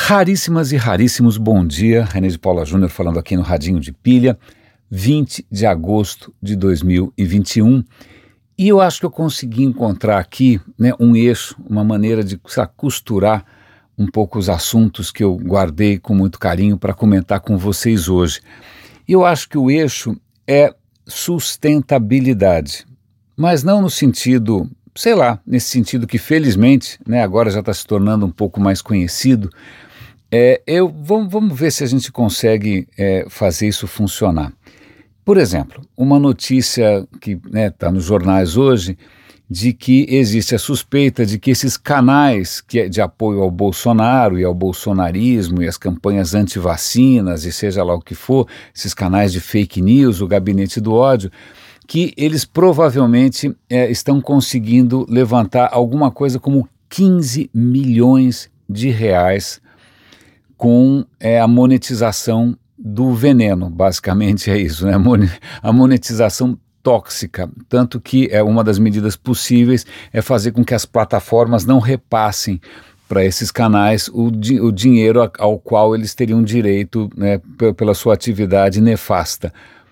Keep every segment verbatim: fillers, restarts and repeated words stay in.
Raríssimas e raríssimos bom dia, René de Paula Júnior falando aqui no Radinho de Pilha, vinte de agosto de dois mil e vinte e um, e eu acho que eu consegui encontrar aqui, né, um eixo, uma maneira de lá, costurar um pouco os assuntos que eu guardei com muito carinho para comentar com vocês hoje. E eu acho que o eixo é sustentabilidade, mas não no sentido, sei lá, nesse sentido que felizmente, né, agora já está se tornando um pouco mais conhecido. É, eu, vamos, vamos ver se a gente consegue é, fazer isso funcionar. Por exemplo, uma notícia que está, né, nos jornais hoje, de que existe a suspeita de que esses canais que, de apoio ao Bolsonaro e ao bolsonarismo e as campanhas anti-vacinas e seja lá o que for, esses canais de fake news, o gabinete do ódio, que eles provavelmente é, estão conseguindo levantar alguma coisa como quinze milhões de reais com é, a monetização do veneno, basicamente é isso, né? A monetização tóxica, tanto que é uma das medidas possíveis é fazer com que as plataformas não repassem para esses canais o, di o dinheiro a, ao qual eles teriam direito, né, pela sua atividade nefasta.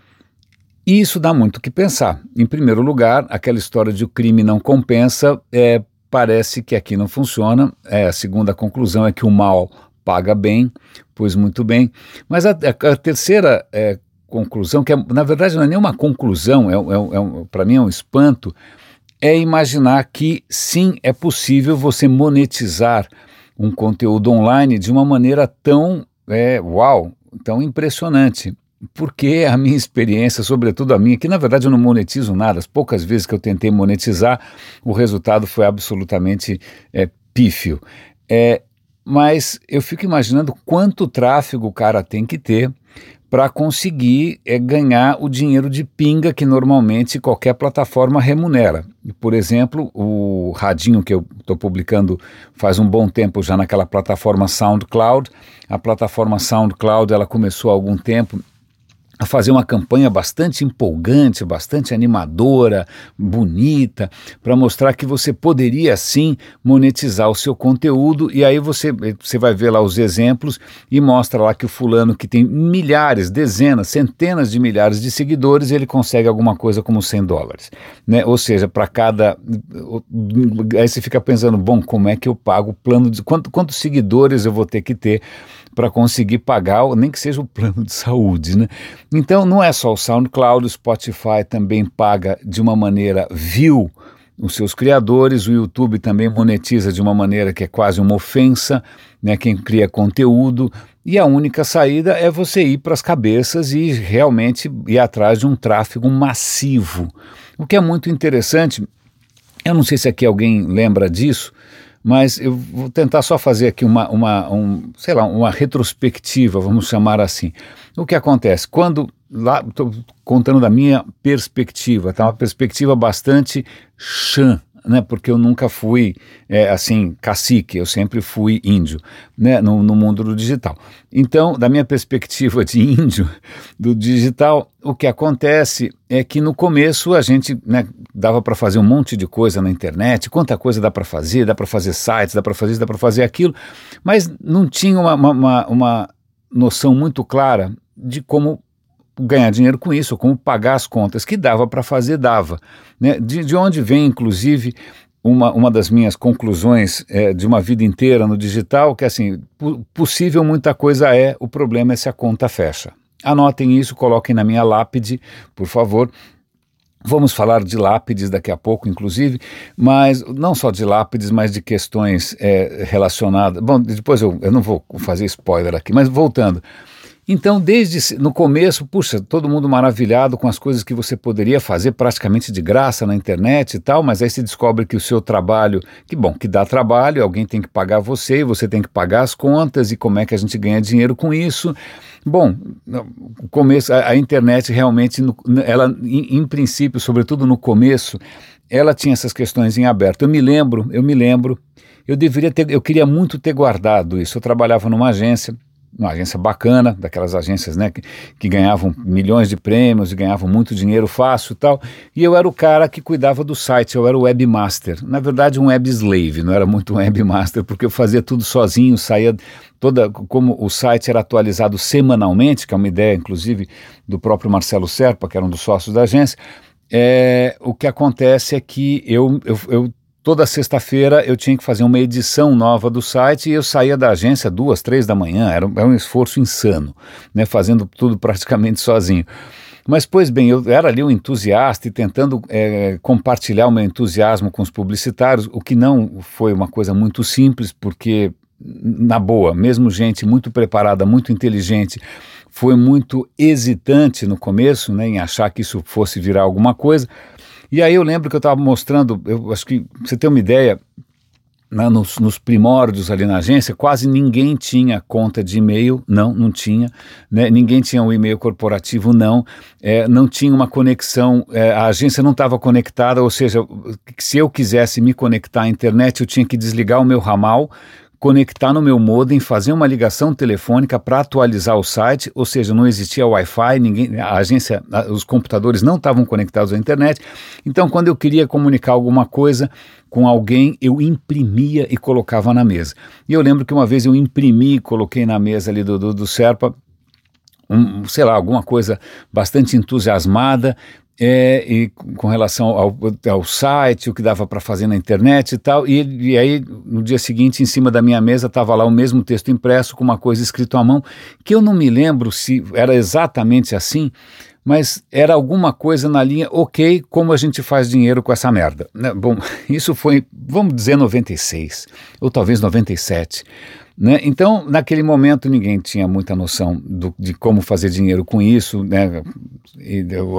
E isso dá muito o que pensar. Em primeiro lugar, aquela história de o crime não compensa, é, parece que aqui não funciona. É, a segunda conclusão é que o mal paga bem, pois muito bem. Mas a, a, a terceira é, conclusão, que é, na verdade não é nenhuma conclusão, é, é, é, para mim é um espanto, é imaginar que sim, é possível você monetizar um conteúdo online de uma maneira tão, é, uau, tão impressionante. Porque a minha experiência, sobretudo a minha, que na verdade eu não monetizo nada, as poucas vezes que eu tentei monetizar, o resultado foi absolutamente é, pífio. É, mas eu fico imaginando quanto tráfego o cara tem que ter para conseguir é, ganhar o dinheiro de pinga que normalmente qualquer plataforma remunera. Por exemplo, o Radinho que eu estou publicando faz um bom tempo já naquela plataforma SoundCloud, a plataforma SoundCloud ela começou há algum tempo a fazer uma campanha bastante empolgante, bastante animadora, bonita, para mostrar que você poderia sim monetizar o seu conteúdo, e aí você, você vai ver lá os exemplos e mostra lá que o fulano que tem milhares, dezenas, centenas de milhares de seguidores, ele consegue alguma coisa como cem dólares, né? Ou seja, para cada... Aí você fica pensando, bom, como é que eu pago o plano de... Quanto, quantos seguidores eu vou ter que ter para conseguir pagar, nem que seja o plano de saúde, né? Então não é só o SoundCloud, o Spotify também paga de uma maneira vil os seus criadores, o YouTube também monetiza de uma maneira que é quase uma ofensa, né, quem cria conteúdo, e a única saída é você ir para as cabeças e realmente ir atrás de um tráfego massivo, o que é muito interessante. Eu não sei se aqui alguém lembra disso, mas eu vou tentar só fazer aqui uma, uma, um, sei lá, uma retrospectiva, vamos chamar assim. O que acontece? Quando, lá, estou contando da minha perspectiva, tá? Uma perspectiva bastante chã, né? Porque eu nunca fui, é, assim, cacique, eu sempre fui índio, né? No, no mundo do digital. Então, da minha perspectiva de índio, do digital, o que acontece é que no começo a gente, né, dava para fazer um monte de coisa na internet, quanta coisa dá para fazer, dá para fazer sites, dá para fazer isso, dá para fazer aquilo, mas não tinha uma, uma, uma noção muito clara de como ganhar dinheiro com isso, como pagar as contas, que dava para fazer, dava, né? De, de onde vem, inclusive, uma, uma das minhas conclusões é, de uma vida inteira no digital, que assim, possível muita coisa é, o problema é se a conta fecha. Anotem isso, coloquem na minha lápide, por favor. Vamos falar de lápides daqui a pouco, inclusive, mas não só de lápides, mas de questões é, relacionadas... Bom, depois eu, eu não vou fazer spoiler aqui, mas voltando... Então, desde no começo, puxa, todo mundo maravilhado com as coisas que você poderia fazer praticamente de graça na internet e tal, mas aí se descobre que o seu trabalho, que bom, que dá trabalho, alguém tem que pagar você, e você tem que pagar as contas, e como é que a gente ganha dinheiro com isso? Bom, o começo, a, a internet realmente, ela, em, em princípio, sobretudo no começo, ela tinha essas questões em aberto. Eu me lembro, eu me lembro, eu deveria ter, eu queria muito ter guardado isso. Eu trabalhava numa agência uma agência bacana, daquelas agências, né, que, que ganhavam milhões de prêmios e ganhavam muito dinheiro fácil e tal, e eu era o cara que cuidava do site, eu era o webmaster, na verdade um web slave, não era muito um webmaster, porque eu fazia tudo sozinho, saía toda, como o site era atualizado semanalmente, que é uma ideia, inclusive, do próprio Marcelo Serpa, que era um dos sócios da agência. É, o que acontece é que eu, eu, eu toda sexta-feira eu tinha que fazer uma edição nova do site e eu saía da agência duas, três da manhã, era, era um esforço insano, né, fazendo tudo praticamente sozinho. Mas, pois bem, eu era ali um entusiasta e tentando é, compartilhar o meu entusiasmo com os publicitários, o que não foi uma coisa muito simples, porque, na boa, mesmo gente muito preparada, muito inteligente, foi muito hesitante no começo, né, em achar que isso fosse virar alguma coisa. E aí eu lembro que eu estava mostrando, eu acho que, pra você ter uma ideia, né, nos, nos primórdios ali na agência, quase ninguém tinha conta de e-mail, não, não tinha, né, ninguém tinha um e-mail corporativo, não, é, não tinha uma conexão, é, a agência não estava conectada, ou seja, se eu quisesse me conectar à internet, eu tinha que desligar o meu ramal, conectar no meu modem, fazer uma ligação telefônica para atualizar o site, ou seja, não existia Wi-Fi, ninguém, a agência, os computadores não estavam conectados à internet, então quando eu queria comunicar alguma coisa com alguém, eu imprimia e colocava na mesa. E eu lembro que uma vez eu imprimi e coloquei na mesa ali do, do, do Serpa, um, sei lá, alguma coisa bastante entusiasmada, É, e com relação ao, ao site, o que dava para fazer na internet e tal, e, e aí no dia seguinte em cima da minha mesa estava lá o mesmo texto impresso com uma coisa escrita à mão, que eu não me lembro se era exatamente assim, mas era alguma coisa na linha, ok, como a gente faz dinheiro com essa merda, né? Bom, isso foi, vamos dizer, noventa e seis, ou talvez noventa e sete, né? Então, naquele momento, ninguém tinha muita noção do, de como fazer dinheiro com isso, né? E,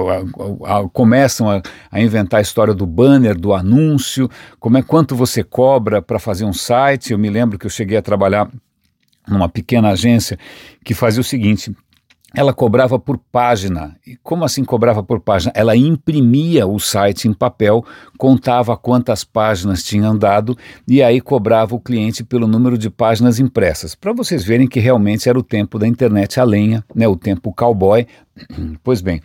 a, a, a, começam a, a inventar a história do banner, do anúncio, como é quanto você cobra para fazer um site. Eu me lembro que eu cheguei a trabalhar numa pequena agência que fazia o seguinte: ela cobrava por página. E como assim cobrava por página? Ela imprimia o site em papel, contava quantas páginas tinham dado e aí cobrava o cliente pelo número de páginas impressas. Para vocês verem que realmente era o tempo da internet a lenha, né, o tempo cowboy. Pois bem,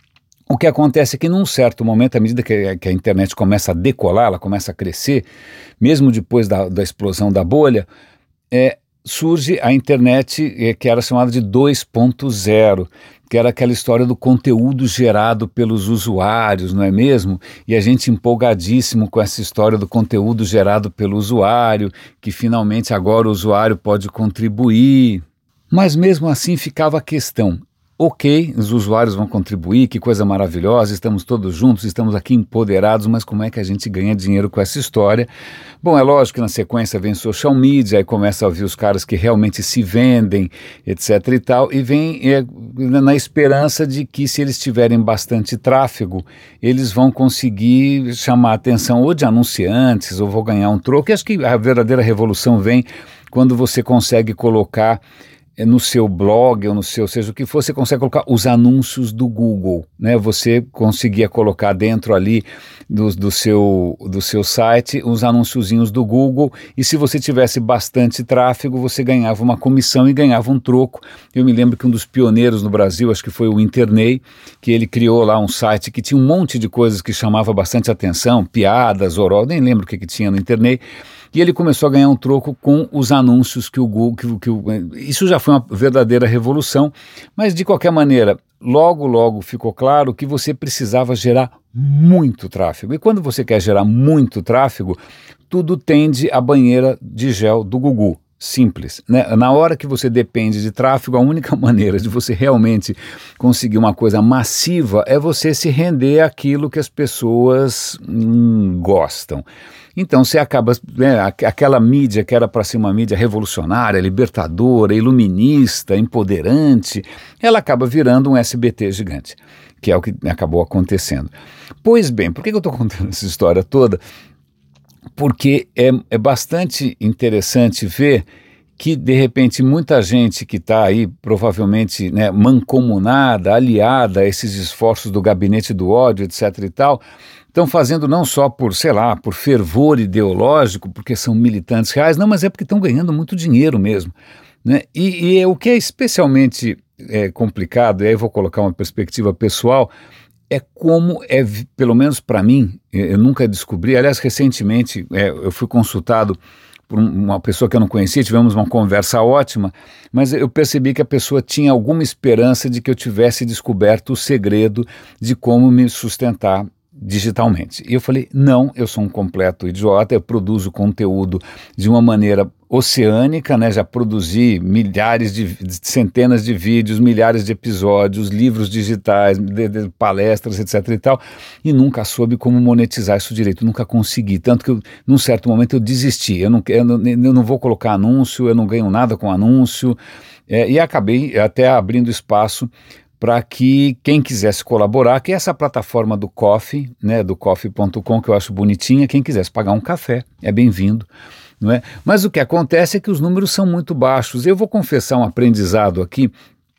o que acontece é que num certo momento, à medida que, que a internet começa a decolar, ela começa a crescer, mesmo depois da, da explosão da bolha, é, surge a internet eh, que era chamada de dois ponto zero, que era aquela história do conteúdo gerado pelos usuários, não é mesmo? E a gente empolgadíssimo com essa história do conteúdo gerado pelo usuário, que finalmente agora o usuário pode contribuir. Mas mesmo assim ficava a questão: ok, os usuários vão contribuir, que coisa maravilhosa, estamos todos juntos, estamos aqui empoderados, mas como é que a gente ganha dinheiro com essa história? Bom, é lógico que na sequência vem social media, aí começa a ouvir os caras que realmente se vendem, etc e tal, e vem é, na esperança de que se eles tiverem bastante tráfego, eles vão conseguir chamar a atenção ou de anunciantes, ou vou ganhar um troco. E acho que a verdadeira revolução vem quando você consegue colocar no seu blog ou no seu, seja o que for, você consegue colocar os anúncios do Google, né? Você conseguia colocar dentro ali do, do, seu, do seu site os anunciozinhos do Google, e se você tivesse bastante tráfego, você ganhava uma comissão e ganhava um troco. Eu me lembro que um dos pioneiros no Brasil, acho que foi o Internei, que ele criou lá um site que tinha um monte de coisas que chamava bastante atenção, piadas, oral, nem lembro o que, que tinha no Internei. E ele começou a ganhar um troco com os anúncios que o Google... Que, que o, isso já foi uma verdadeira revolução, mas de qualquer maneira, logo, logo ficou claro que você precisava gerar muito tráfego. E quando você quer gerar muito tráfego, tudo tende à banheira de gel do Google. Simples, né? Na hora que você depende de tráfego, a única maneira de você realmente conseguir uma coisa massiva é você se render àquilo que as pessoas hum, gostam. Então você acaba, né, aquela mídia que era para ser uma mídia revolucionária, libertadora, iluminista, empoderante, ela acaba virando um S B T gigante, que é o que acabou acontecendo. Pois bem, por que eu estou contando essa história toda? Porque é, é bastante interessante ver que, de repente, muita gente que está aí, provavelmente, né, mancomunada, aliada a esses esforços do gabinete do ódio, etc e tal, estão fazendo não só por, sei lá, por fervor ideológico, porque são militantes reais, não, mas é porque estão ganhando muito dinheiro mesmo. né? E, e é, o que é especialmente é, complicado, e aí eu vou colocar uma perspectiva pessoal, é como é, pelo menos para mim, eu nunca descobri, aliás, recentemente é, eu fui consultado por uma pessoa que eu não conhecia, tivemos uma conversa ótima, mas eu percebi que a pessoa tinha alguma esperança de que eu tivesse descoberto o segredo de como me sustentar digitalmente. E eu falei, não, eu sou um completo idiota, eu produzo conteúdo de uma maneira oceânica, né? Já produzi milhares de, centenas de vídeos, milhares de episódios, livros digitais, de, de palestras, etc e tal, e nunca soube como monetizar isso direito, nunca consegui, tanto que eu, num certo momento eu desisti, eu não, eu não, eu não vou colocar anúncio, eu não ganho nada com anúncio, é, e acabei até abrindo espaço para que quem quisesse colaborar, que é essa plataforma do Ko-fi, né, do coffee ponto com, que eu acho bonitinha, quem quisesse pagar um café, é bem-vindo, não é? Mas o que acontece é que os números são muito baixos. Eu vou confessar um aprendizado aqui,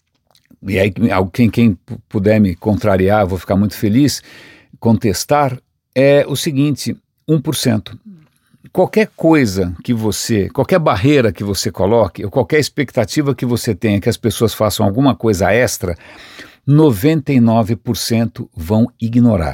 e aí quem, quem puder me contrariar, eu vou ficar muito feliz, contestar, é o seguinte, um por cento. Qualquer coisa que você, qualquer barreira que você coloque, ou qualquer expectativa que você tenha que as pessoas façam alguma coisa extra, noventa e nove por cento vão ignorar.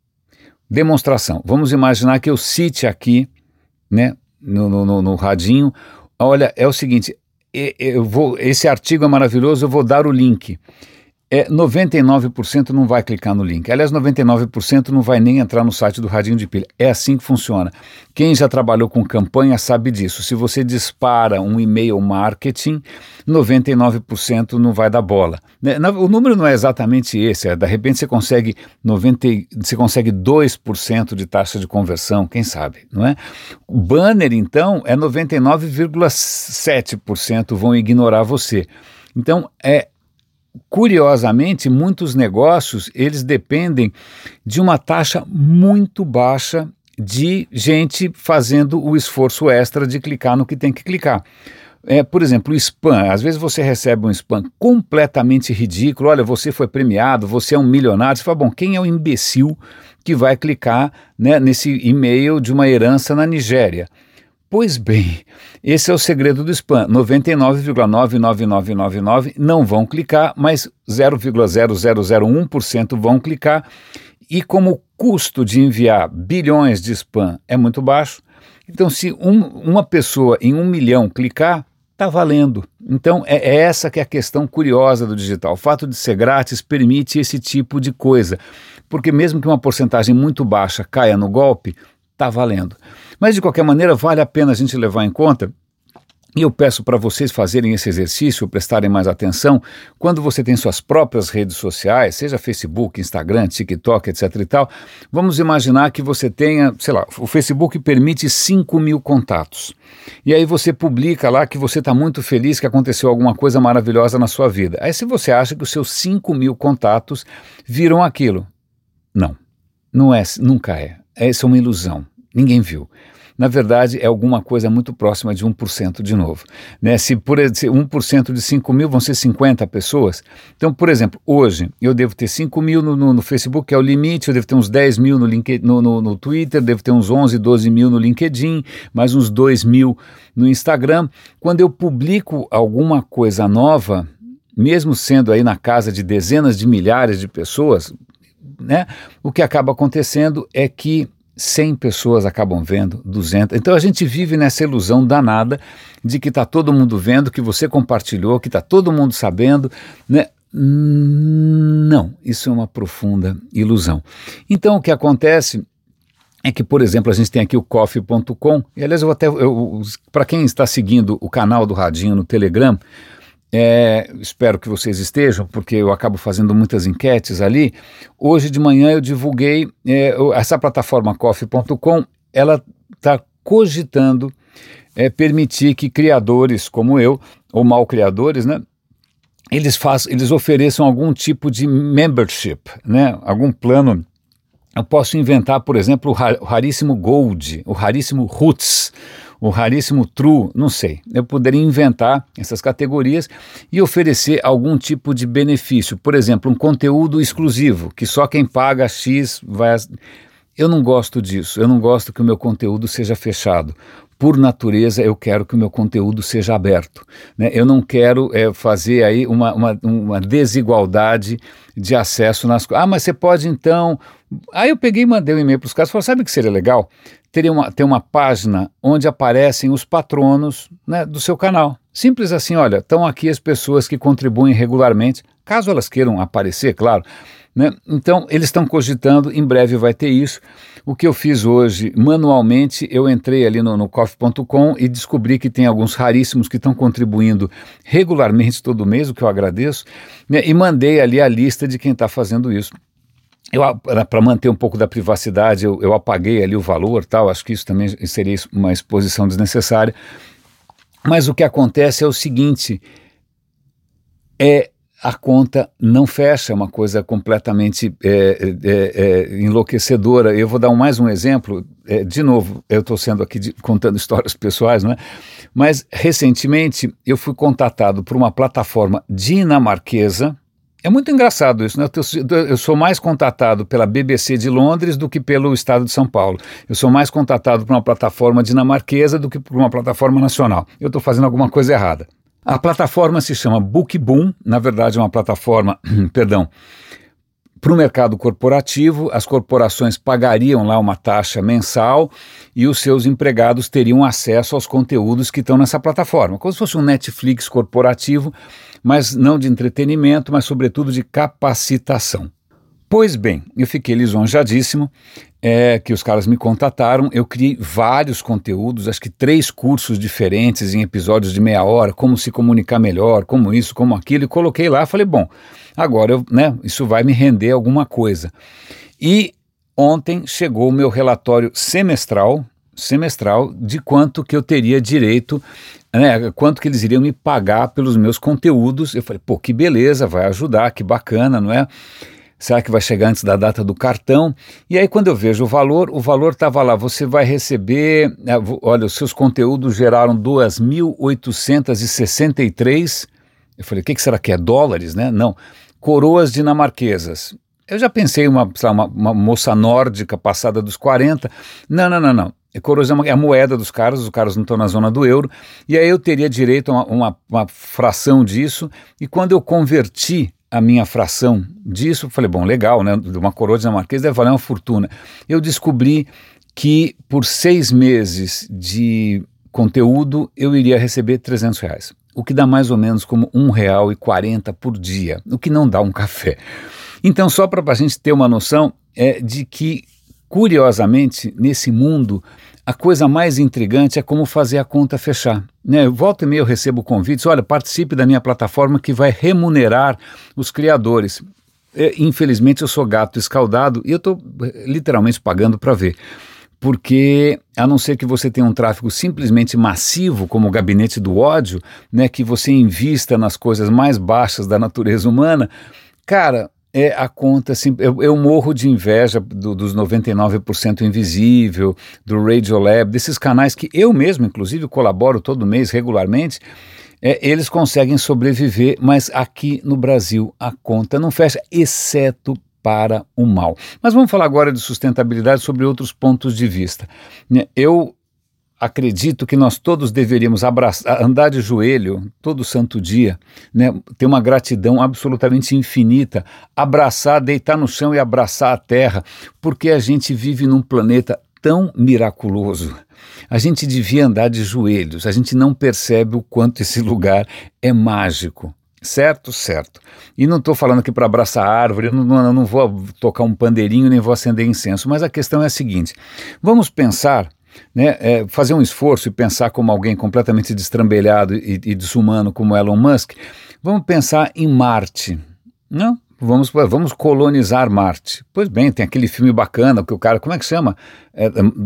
Demonstração. Vamos imaginar que eu cite aqui, né, no, no, no radinho, olha, é o seguinte, eu vou, esse artigo é maravilhoso, eu vou dar o link. É, noventa e nove por cento não vai clicar no link. Aliás, noventa e nove por cento não vai nem entrar no site do Radinho de Pilha. É assim que funciona. Quem já trabalhou com campanha sabe disso. Se você dispara um e-mail marketing, noventa e nove por cento não vai dar bola. O número não é exatamente esse. É, de repente você consegue, noventa, você consegue dois por cento de taxa de conversão, quem sabe, não é? O banner, então, é noventa e nove vírgula sete por cento vão ignorar você. Então, é... Curiosamente, muitos negócios, eles dependem de uma taxa muito baixa de gente fazendo o esforço extra de clicar no que tem que clicar. É, por exemplo, o spam. Às vezes você recebe um spam completamente ridículo. Olha, você foi premiado, você é um milionário. Você fala, bom, quem é o imbecil que vai clicar, né, nesse e-mail de uma herança na Nigéria? Pois bem, esse é o segredo do spam. noventa e nove vírgula nove nove nove nove nove não vão clicar, mas zero vírgula zero zero zero um por cento vão clicar. E como o custo de enviar bilhões de spam é muito baixo, então se um, uma pessoa em um milhão clicar, está valendo. Então é, é essa que é a questão curiosa do digital. O fato de ser grátis permite esse tipo de coisa, porque mesmo que uma porcentagem muito baixa caia no golpe, está valendo. Mas, de qualquer maneira, vale a pena a gente levar em conta, e eu peço para vocês fazerem esse exercício, prestarem mais atenção, quando você tem suas próprias redes sociais, seja Facebook, Instagram, TikTok, etc e tal, vamos imaginar que você tenha, sei lá, o Facebook permite cinco mil contatos. E aí você publica lá que você está muito feliz que aconteceu alguma coisa maravilhosa na sua vida. Aí se você acha que os seus cinco mil contatos viram aquilo. Não, não é, nunca é. Essa é uma ilusão. Ninguém viu. Na verdade, é alguma coisa muito próxima de um por cento de novo. Né? Se por um por cento de cinco mil vão ser cinquenta pessoas. Então, por exemplo, hoje eu devo ter cinco mil no, no, no Facebook, que é o limite, eu devo ter uns dez mil no, LinkedIn, no, no, no Twitter, devo ter uns onze, doze mil no LinkedIn, mais uns dois mil no Instagram. Quando eu publico alguma coisa nova, mesmo sendo aí na casa de dezenas de milhares de pessoas, né, o que acaba acontecendo é que cem pessoas acabam vendo, duzentas. Então a gente vive nessa ilusão danada de que está todo mundo vendo, que você compartilhou, que está todo mundo sabendo, né? Não, isso é uma profunda ilusão. Então o que acontece é que, por exemplo, a gente tem aqui o coffee ponto com, e aliás eu até, para quem está seguindo o canal do Radinho no Telegram, É, espero que vocês estejam, porque eu acabo fazendo muitas enquetes ali. Hoje de manhã eu divulguei, é, essa plataforma coffee ponto com, ela está cogitando é, permitir que criadores como eu, ou mal criadores, né, eles, faz, eles ofereçam algum tipo de membership, né, algum plano. Eu posso inventar, por exemplo, o raríssimo Gold, o raríssimo Roots, o raríssimo True, não sei. Eu poderia inventar essas categorias e oferecer algum tipo de benefício. Por exemplo, um conteúdo exclusivo, que só quem paga X vai... Eu não gosto disso, eu não gosto que o meu conteúdo seja fechado, por natureza, eu quero que o meu conteúdo seja aberto, né? Eu não quero é, fazer aí uma, uma, uma desigualdade de acesso nas coisas. Ah, mas você pode então... Aí eu peguei e mandei um e-mail para os caras e falei, sabe o que seria legal? Teria uma, ter uma página onde aparecem os patronos, né, do seu canal. Simples assim, olha, estão aqui as pessoas que contribuem regularmente, caso elas queiram aparecer, claro, né? Então, eles estão cogitando, em breve vai ter isso. O que eu fiz hoje, manualmente, eu entrei ali no, no coffee ponto com e descobri que tem alguns raríssimos que estão contribuindo regularmente todo mês, o que eu agradeço, né? E mandei ali a lista de quem está fazendo isso. Para manter um pouco da privacidade, eu, eu apaguei ali o valor, tal. Acho que isso também seria uma exposição desnecessária. Mas o que acontece é o seguinte, é... a conta não fecha, é uma coisa completamente é, é, é, enlouquecedora. Eu vou dar um, mais um exemplo, é, de novo, eu estou sendo aqui de, contando histórias pessoais, não é? Mas recentemente eu fui contatado por uma plataforma dinamarquesa. É muito engraçado isso, né? Eu, eu sou mais contatado pela B B C de Londres do que pelo Estado de São Paulo. Eu sou mais contatado por uma plataforma dinamarquesa do que por uma plataforma nacional. Eu estou fazendo alguma coisa errada. A plataforma se chama BookBoom, na verdade é uma plataforma, perdão, para o mercado corporativo. As corporações pagariam lá uma taxa mensal e os seus empregados teriam acesso aos conteúdos que estão nessa plataforma, como se fosse um Netflix corporativo, mas não de entretenimento, mas sobretudo de capacitação. Pois bem, eu fiquei lisonjadíssimo, é, que os caras me contataram. Eu criei vários conteúdos, acho que três cursos diferentes em episódios de meia hora, como se comunicar melhor, como isso, como aquilo, e coloquei lá. Falei, bom, agora eu, né, isso vai me render alguma coisa. E ontem chegou o meu relatório semestral, semestral de quanto que eu teria direito, né, quanto que eles iriam me pagar pelos meus conteúdos. Eu falei, pô, que beleza, vai ajudar, que bacana, não é? Será que vai chegar antes da data do cartão? E aí quando eu vejo o valor, o valor estava lá, você vai receber, olha, os seus conteúdos geraram dois mil oitocentos e sessenta e três, eu falei, o que, que será que é? Dólares, né? Não, coroas dinamarquesas. Eu já pensei uma, uma, uma moça nórdica passada dos quarenta, não, não, não, não. Coroas é a moeda dos caras, os caras não estão na zona do euro, e aí eu teria direito a uma, uma, uma fração disso, e quando eu converti a minha fração disso, falei, bom, legal, né, de uma coroa dinamarquesa deve valer uma fortuna. Eu descobri que por seis meses de conteúdo eu iria receber trezentos reais, o que dá mais ou menos como um real e quarenta por dia, o que não dá um café. Então, só para a gente ter uma noção é, de que, curiosamente, nesse mundo, a coisa mais intrigante é como fazer a conta fechar, né? Volta e meia eu recebo convites, olha, participe da minha plataforma que vai remunerar os criadores. É, infelizmente eu sou gato escaldado e eu estou literalmente pagando para ver, porque a não ser que você tenha um tráfego simplesmente massivo, como o gabinete do ódio, né, que você invista nas coisas mais baixas da natureza humana, cara... É a conta, assim, eu, eu morro de inveja do, dos noventa e nove por cento Invisível, do Radiolab, desses canais que eu mesmo, inclusive, colaboro todo mês regularmente. É, eles conseguem sobreviver, mas aqui no Brasil a conta não fecha, exceto para o mal. Mas vamos falar agora de sustentabilidade sobre outros pontos de vista. Eu acredito que nós todos deveríamos abraçar, andar de joelho todo santo dia, né, ter uma gratidão absolutamente infinita, abraçar, deitar no chão e abraçar a terra, porque a gente vive num planeta tão miraculoso. A gente devia andar de joelhos, a gente não percebe o quanto esse lugar é mágico. Certo? Certo. E não estou falando aqui para abraçar a árvore, eu não, não, não vou tocar um pandeirinho, nem vou acender incenso, mas a questão é a seguinte, vamos pensar, né, é, fazer um esforço e pensar como alguém completamente destrambelhado e, e desumano como Elon Musk, vamos pensar em Marte, não? Vamos, vamos colonizar Marte. Pois bem, tem aquele filme bacana que o cara, como é que chama? É,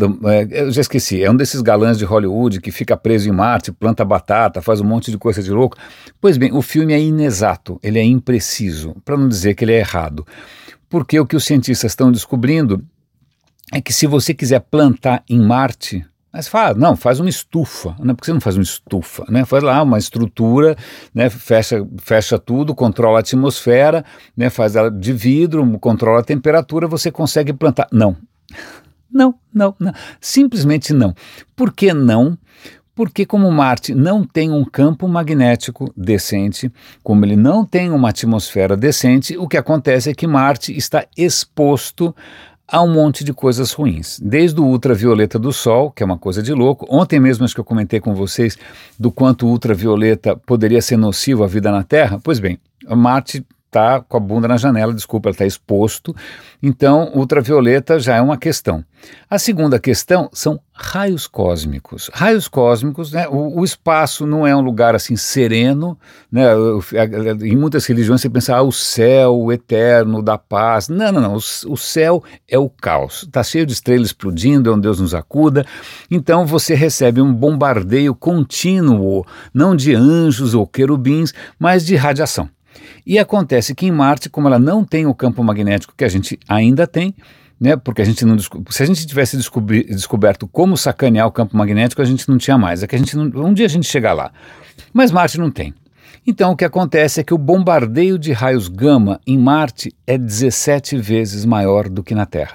é, eu já esqueci, é um desses galãs de Hollywood que fica preso em Marte, planta batata, faz um monte de coisa de louco. Pois bem, o filme é inexato, ele é impreciso, para não dizer que ele é errado, porque o que os cientistas estão descobrindo é que se você quiser plantar em Marte, mas fala, não, faz uma estufa, né? Por que você não faz uma estufa, né? Faz lá uma estrutura, né? fecha, fecha tudo, controla a atmosfera, né? Faz ela de vidro, controla a temperatura, você consegue plantar. Não, Não, não, não. Simplesmente não. Por que não? Porque como Marte não tem um campo magnético decente, como ele não tem uma atmosfera decente, o que acontece é que Marte está exposto a um monte de coisas ruins, desde o ultravioleta do Sol, que é uma coisa de louco. Ontem mesmo acho que eu comentei com vocês do quanto o ultravioleta poderia ser nocivo à vida na Terra. Pois bem, Marte está com a bunda na janela, desculpa, ela está exposto, então ultravioleta já é uma questão. A segunda questão são raios cósmicos. Raios cósmicos, né, o, o espaço não é um lugar assim sereno, né, em muitas religiões você pensa, ah, o céu, o eterno, da paz. Não, não, não, o, o céu é o caos, está cheio de estrelas explodindo, é um Deus nos acuda, então você recebe um bombardeio contínuo, não de anjos ou querubins, mas de radiação. E acontece que em Marte, como ela não tem o campo magnético que a gente ainda tem, né, porque a gente não se a gente tivesse descobri, descoberto como sacanear o campo magnético, a gente não tinha mais. É que a gente não, um dia a gente chega lá. Mas Marte não tem. Então o que acontece é que o bombardeio de raios gama em Marte é dezessete vezes maior do que na Terra.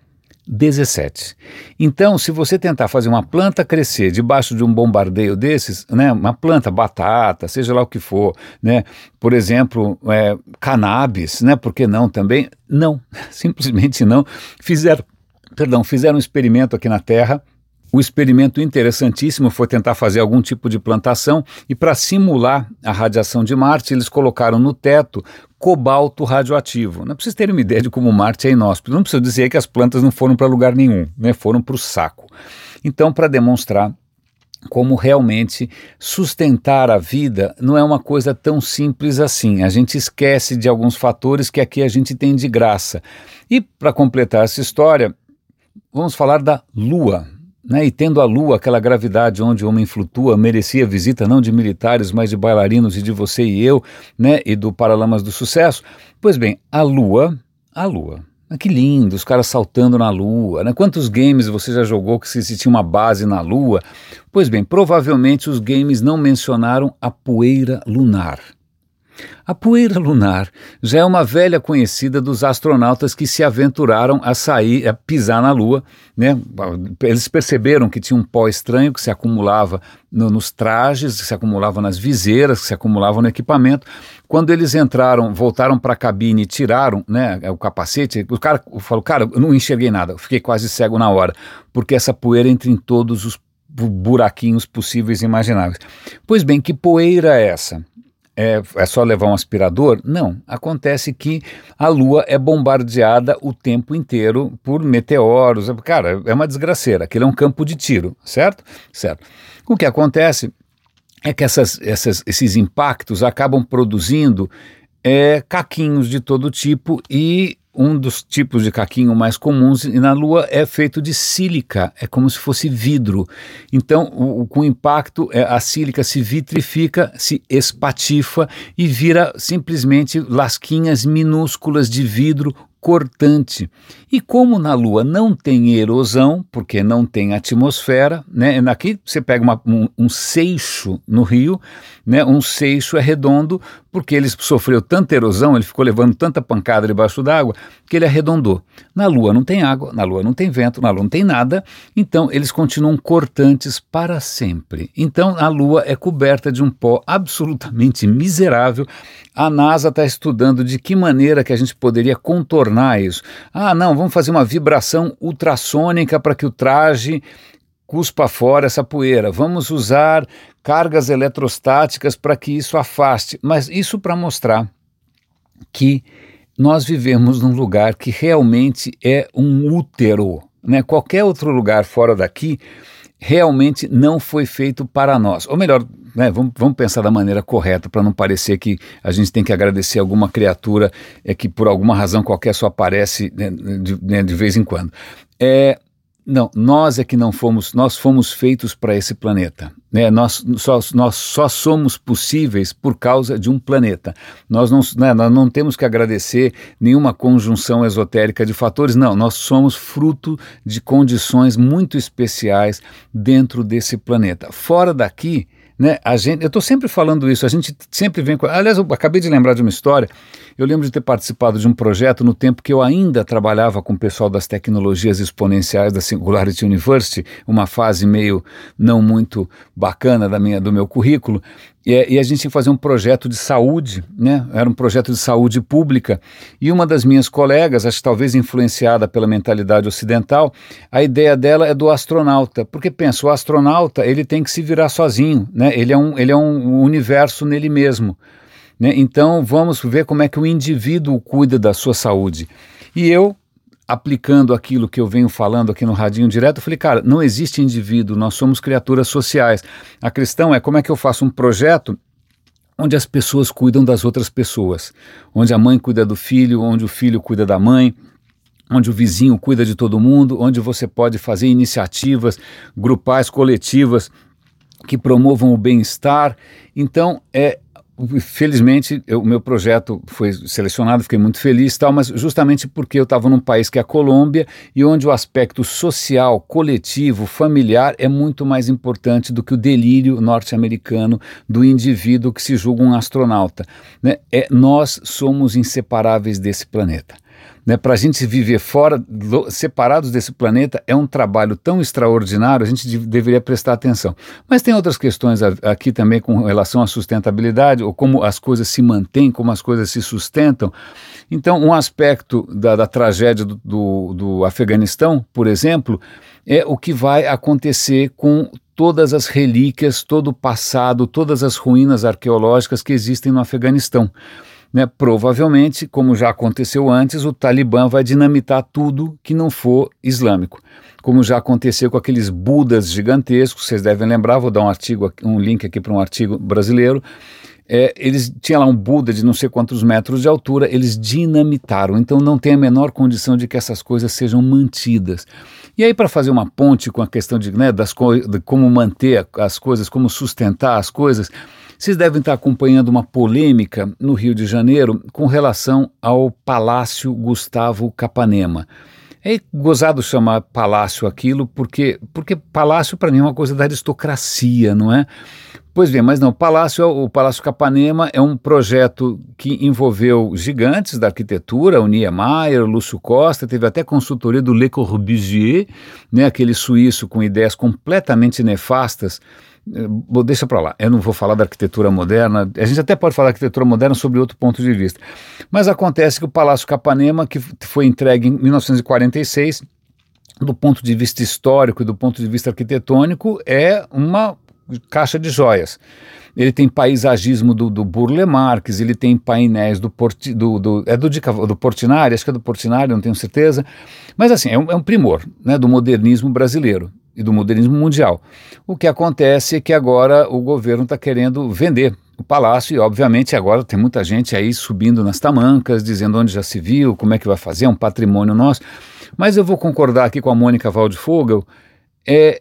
dezessete. Então, se você tentar fazer uma planta crescer debaixo de um bombardeio desses, né, uma planta, batata, seja lá o que for, né, por exemplo, é, cannabis, né, por que não também? Não, simplesmente não. Fizeram, perdão, fizeram um experimento aqui na Terra. O experimento interessantíssimo foi tentar fazer algum tipo de plantação e para simular a radiação de Marte, eles colocaram no teto cobalto radioativo. Não precisa ter uma ideia de como Marte é inóspito. Não precisa dizer que as plantas não foram para lugar nenhum, né? Foram para o saco. Então, para demonstrar como realmente sustentar a vida não é uma coisa tão simples assim. A gente esquece de alguns fatores que aqui a gente tem de graça. E para completar essa história, vamos falar da Lua. Né, e tendo a Lua, aquela gravidade onde o homem flutua, merecia visita não de militares, mas de bailarinos e de você e eu, né, e do Paralamas do Sucesso. Pois bem, a Lua, a Lua, ah, que lindo, os caras saltando na Lua, né? Quantos games você já jogou que se tinha uma base na Lua? Pois bem, provavelmente os games não mencionaram a poeira lunar. A poeira lunar já é uma velha conhecida dos astronautas que se aventuraram a sair, a pisar na Lua, né? Eles perceberam que tinha um pó estranho que se acumulava no, nos trajes, que se acumulava nas viseiras, que se acumulava no equipamento. Quando eles entraram, voltaram para a cabine e tiraram, né, o capacete, o cara falou, cara, eu não enxerguei nada, eu fiquei quase cego na hora, porque essa poeira entra em todos os buraquinhos possíveis e imagináveis. Pois bem, que poeira é essa? É, é só levar um aspirador? Não, acontece que a Lua é bombardeada o tempo inteiro por meteoros, cara, é uma desgraceira, aquilo é um campo de tiro, certo? Certo. O que acontece é que essas, essas, esses impactos acabam produzindo é, caquinhos de todo tipo e um dos tipos de caquinho mais comuns na Lua é feito de sílica, é como se fosse vidro. Então, o, o, com o impacto, é, a sílica se vitrifica, se espatifa e vira simplesmente lasquinhas minúsculas de vidro cortante. E como na Lua não tem erosão, porque não tem atmosfera, né? Aqui você pega uma, um, um seixo no Rio, né? Um seixo é redondo, porque ele sofreu tanta erosão, ele ficou levando tanta pancada debaixo d'água, que ele arredondou. Na Lua não tem água, na Lua não tem vento, na Lua não tem nada, então eles continuam cortantes para sempre. Então a Lua é coberta de um pó absolutamente miserável. A NASA está estudando de que maneira que a gente poderia contornar isso. Ah, não, vamos fazer uma vibração ultrassônica para que o traje cuspa fora essa poeira. Vamos usar cargas eletrostáticas para que isso afaste. Mas isso para mostrar que nós vivemos num lugar que realmente é um útero, né? Qualquer outro lugar fora daqui realmente não foi feito para nós. Ou melhor, né, vamos, vamos pensar da maneira correta para não parecer que a gente tem que agradecer alguma criatura é, que por alguma razão qualquer só aparece, né, de, né, de vez em quando. É, não, nós é que não fomos, nós fomos feitos para esse planeta. Né? Nós, só, nós só somos possíveis por causa de um planeta. Nós não, né, nós não temos que agradecer nenhuma conjunção esotérica de fatores, não, nós somos fruto de condições muito especiais dentro desse planeta. Fora daqui, né, a gente, eu estou sempre falando isso, a gente sempre vem com... Aliás, eu acabei de lembrar de uma história, Eu lembro de ter participado de um projeto no tempo que eu ainda trabalhava com o pessoal das tecnologias exponenciais da Singularity University, uma fase meio não muito bacana da minha, do meu currículo, e, e a gente tinha que fazer um projeto de saúde, né? Era um projeto de saúde pública, e uma das minhas colegas, acho que talvez influenciada pela mentalidade ocidental, a ideia dela é do astronauta, porque pensa, o astronauta ele tem que se virar sozinho, né? Ele é um, ele é um universo nele mesmo. Né? Então vamos ver como é que o indivíduo cuida da sua saúde. E eu, aplicando aquilo que eu venho falando aqui no Radinho Direto, eu falei, cara, não existe indivíduo, nós somos criaturas sociais. A questão é como é que eu faço um projeto onde as pessoas cuidam das outras pessoas, onde a mãe cuida do filho, onde o filho cuida da mãe, onde o vizinho cuida de todo mundo, onde você pode fazer iniciativas grupais, coletivas, que promovam o bem-estar. Então, é felizmente, o meu projeto foi selecionado, fiquei muito feliz, tal, mas justamente porque eu estava num país que é a Colômbia e onde o aspecto social, coletivo, familiar é muito mais importante do que o delírio norte-americano do indivíduo que se julga um astronauta. Né? É, nós somos inseparáveis desse planeta. Né, para a gente viver fora, do, separados desse planeta, é um trabalho tão extraordinário, a gente de, deveria prestar atenção. Mas tem outras questões a, aqui também com relação à sustentabilidade, ou como as coisas se mantêm, como as coisas se sustentam. Então, um aspecto da, da tragédia do, do, do Afeganistão, por exemplo, é o que vai acontecer com todas as relíquias, todo o passado, todas as ruínas arqueológicas que existem no Afeganistão. Né, provavelmente, como já aconteceu antes, o Talibã vai dinamitar tudo que não for islâmico, como já aconteceu com aqueles budas gigantescos, vocês devem lembrar, vou dar um artigo, um link aqui para um artigo brasileiro, é, eles tinham lá um Buda de não sei quantos metros de altura, eles dinamitaram, então não tem a menor condição de que essas coisas sejam mantidas. E aí, para fazer uma ponte com a questão de, né, das de como manter as coisas, como sustentar as coisas, vocês devem estar acompanhando uma polêmica no Rio de Janeiro com relação ao Palácio Gustavo Capanema. É gozado chamar palácio aquilo porque, porque palácio para mim é uma coisa da aristocracia, não é? Pois bem, mas não, o Palácio, o Palácio Capanema é um projeto que envolveu gigantes da arquitetura, o Niemeyer, o Lúcio Costa, teve até consultoria do Le Corbusier, né, aquele suíço com ideias completamente nefastas. Deixa para lá, eu não vou falar da arquitetura moderna, a gente até pode falar da arquitetura moderna sobre outro ponto de vista, mas acontece que o Palácio Capanema, que foi entregue em mil novecentos e quarenta e seis, do ponto de vista histórico e do ponto de vista arquitetônico, é uma caixa de joias. Ele tem paisagismo do, do Burle Marx, ele tem painéis do, Porti, do, do, é do, do Portinari, acho que é do Portinari, não tenho certeza, mas assim, é um, é um primor, né, do modernismo brasileiro e do modernismo mundial. O que acontece é que agora o governo está querendo vender o palácio e, obviamente, agora tem muita gente aí subindo nas tamancas, dizendo onde já se viu, como é que vai fazer, é um patrimônio nosso. Mas eu vou concordar aqui com a Mônica Waldvogel, é,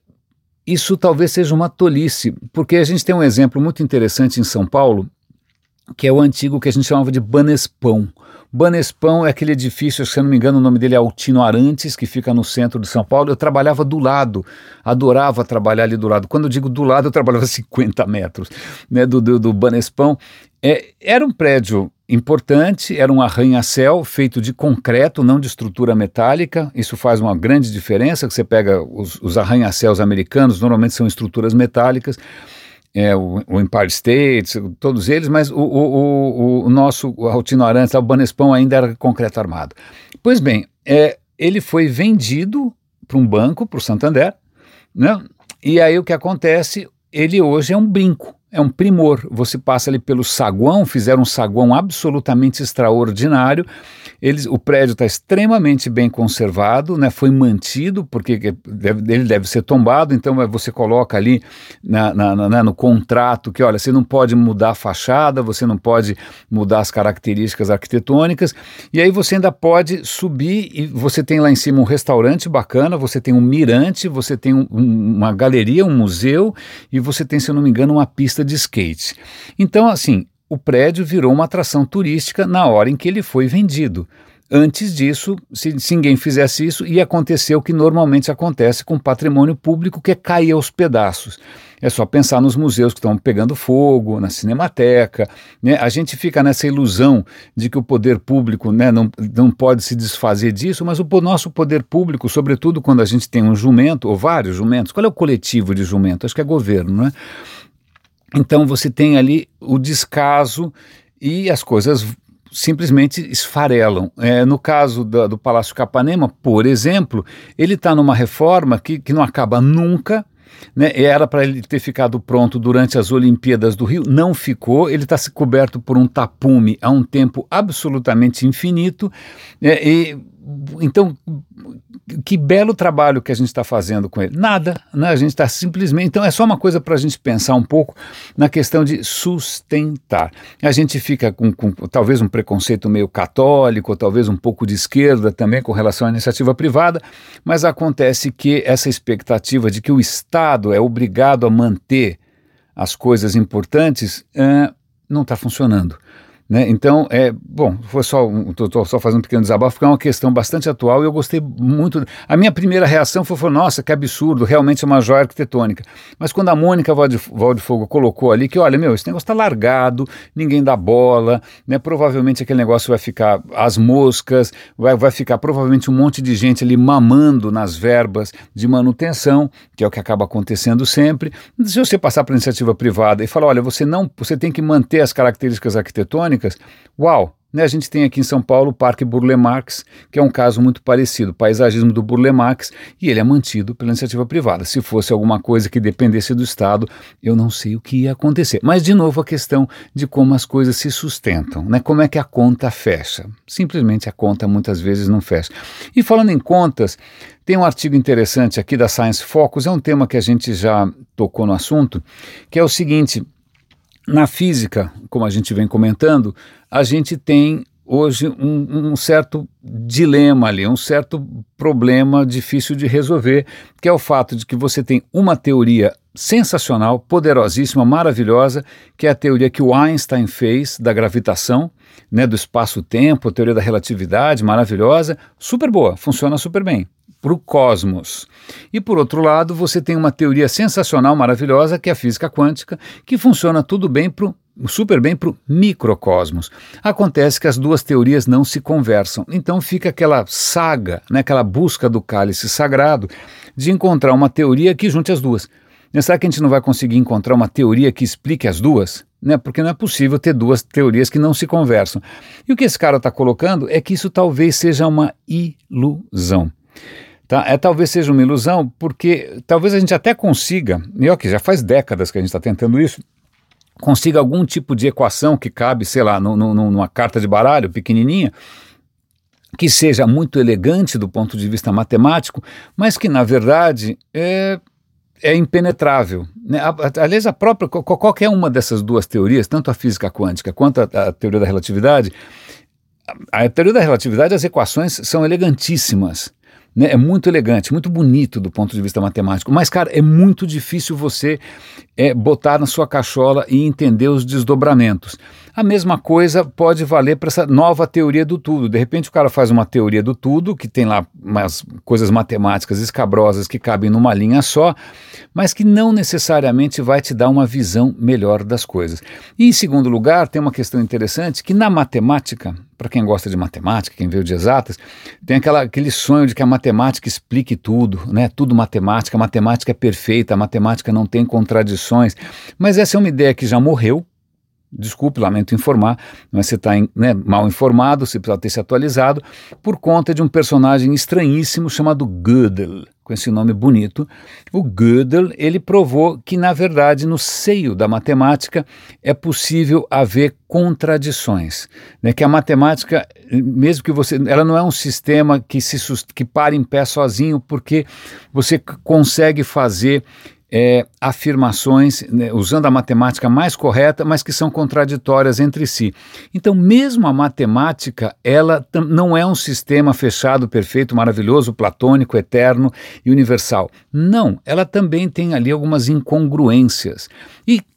isso talvez seja uma tolice, porque a gente tem um exemplo muito interessante em São Paulo, que é o antigo que a gente chamava de Banespão. Banespão é aquele edifício, se eu não me engano o nome dele é Altino Arantes, que fica no centro de São Paulo. Eu trabalhava do lado, adorava trabalhar ali do lado. Quando eu digo do lado, eu trabalhava cinquenta metros, né, do, do, do Banespão. É, era um prédio importante, era um arranha-céu feito de concreto, não de estrutura metálica. Isso faz uma grande diferença, que você pega os, os arranha-céus americanos, normalmente são estruturas metálicas. É, o, o Empire State, todos eles, mas o, o, o, o nosso o Altino Arantes, o Banespão ainda era concreto armado. Pois bem, é, ele foi vendido para um banco, para o Santander, né? E aí o que acontece, ele hoje é um brinco, é um primor. Você passa ali pelo saguão, fizeram um saguão absolutamente extraordinário. Eles, o prédio está extremamente bem conservado, né, foi mantido, porque deve, ele deve ser tombado, então você coloca ali na, na, na, no contrato que, olha, você não pode mudar a fachada, você não pode mudar as características arquitetônicas, e aí você ainda pode subir e você tem lá em cima um restaurante bacana, você tem um mirante, você tem um, um, uma galeria, um museu, e você tem, se eu não me engano, uma pista de skate. Então, assim, o prédio virou uma atração turística na hora em que ele foi vendido. Antes disso, se, se ninguém fizesse isso, ia acontecer o que normalmente acontece com patrimônio público, que é cair aos pedaços. É só pensar nos museus que estão pegando fogo, na Cinemateca, né? A gente fica nessa ilusão de que o poder público, né, não, não pode se desfazer disso, mas o nosso poder público, sobretudo quando a gente tem um jumento, ou vários jumentos, qual é o coletivo de jumento? Acho que é governo, não é? Então você tem ali o descaso e as coisas simplesmente esfarelam. É, no caso do, do Palácio Capanema, por exemplo, ele está numa reforma que, que não acaba nunca, né? Era para ele ter ficado pronto durante as Olimpíadas do Rio, não ficou, ele está coberto por um tapume há um tempo absolutamente infinito, é, e então que belo trabalho que a gente está fazendo com ele. Nada, né? A gente está simplesmente... Então é só uma coisa para a gente pensar um pouco na questão de sustentar. A gente fica com, com talvez um preconceito meio católico, ou talvez um pouco de esquerda também com relação à iniciativa privada, mas acontece que essa expectativa de que o Estado é obrigado a manter as coisas importantes uh, não está funcionando. Né? Então, é, bom, foi só, estou só fazendo um pequeno desabafo, porque é uma questão bastante atual e eu gostei muito. A minha primeira reação foi, foi nossa, que absurdo, realmente é uma joia arquitetônica. Mas quando a Mônica Valdefogo colocou ali que, olha, meu, esse negócio está largado, ninguém dá bola, né? Provavelmente aquele negócio vai ficar às moscas, vai, vai ficar provavelmente um monte de gente ali mamando nas verbas de manutenção, que é o que acaba acontecendo sempre. Se você passar para a iniciativa privada e falar, olha, você, não, você tem que manter as características arquitetônicas, uau, né, a gente tem aqui em São Paulo o Parque Burle Marx, que é um caso muito parecido, o paisagismo do Burle Marx, e ele é mantido pela iniciativa privada. Se fosse alguma coisa que dependesse do Estado, eu não sei o que ia acontecer. Mas, de novo, a questão de como as coisas se sustentam, né? Como é que a conta fecha? Simplesmente a conta muitas vezes não fecha. E falando em contas, tem um artigo interessante aqui da Science Focus, é um tema que a gente já tocou no assunto, que é o seguinte: na física, como a gente vem comentando, a gente tem hoje um, um certo dilema ali, um certo problema difícil de resolver, que é o fato de que você tem uma teoria sensacional, poderosíssima, maravilhosa, que é a teoria que o Einstein fez da gravitação, né, do espaço-tempo, a teoria da relatividade, maravilhosa, super boa, funciona super bem para o cosmos. E por outro lado, você tem uma teoria sensacional, maravilhosa, que é a física quântica, que funciona tudo bem pro, super bem para o microcosmos. Acontece que as duas teorias não se conversam, então fica aquela saga, né, aquela busca do cálice sagrado de encontrar uma teoria que junte as duas. Mas será que a gente não vai conseguir encontrar uma teoria que explique as duas? Né? Porque não é possível ter duas teorias que não se conversam. E o que esse cara está colocando é que isso talvez seja uma ilusão. Tá? É, talvez seja uma ilusão, porque talvez a gente até consiga, e ó, que já faz décadas que a gente está tentando isso, consiga algum tipo de equação que cabe, sei lá, no, no, numa carta de baralho pequenininha, que seja muito elegante do ponto de vista matemático, mas que na verdade é, é impenetrável. Né? Aliás, a própria, qualquer uma dessas duas teorias, tanto a física quântica quanto a, a teoria da relatividade, a, a teoria da relatividade, as equações são elegantíssimas. Né, é muito elegante, muito bonito do ponto de vista matemático, mas, cara, é muito difícil você é, botar na sua cachola e entender os desdobramentos. A mesma coisa pode valer para essa nova teoria do tudo. De repente o cara faz uma teoria do tudo, que tem lá umas coisas matemáticas escabrosas que cabem numa linha só, mas que não necessariamente vai te dar uma visão melhor das coisas. E, em segundo lugar, tem uma questão interessante, que na matemática, para quem gosta de matemática, quem veio de exatas, tem aquela, aquele sonho de que a matemática explique tudo, né? Tudo matemática, a matemática é perfeita, a matemática não tem contradições, mas essa é uma ideia que já morreu. Desculpe, lamento informar, mas você está né, mal informado, você precisa ter se atualizado, por conta de um personagem estranhíssimo chamado Gödel, com esse nome bonito. O Gödel, ele provou que, na verdade, no seio da matemática é possível haver contradições, né, que a matemática, mesmo que você, ela não é um sistema que, se, que para em pé sozinho, porque você consegue fazer É, afirmações, né, usando a matemática mais correta, mas que são contraditórias entre si. Então, mesmo a matemática, ela não é um sistema fechado, perfeito, maravilhoso, platônico, eterno e universal. Não, ela também tem ali algumas incongruências. E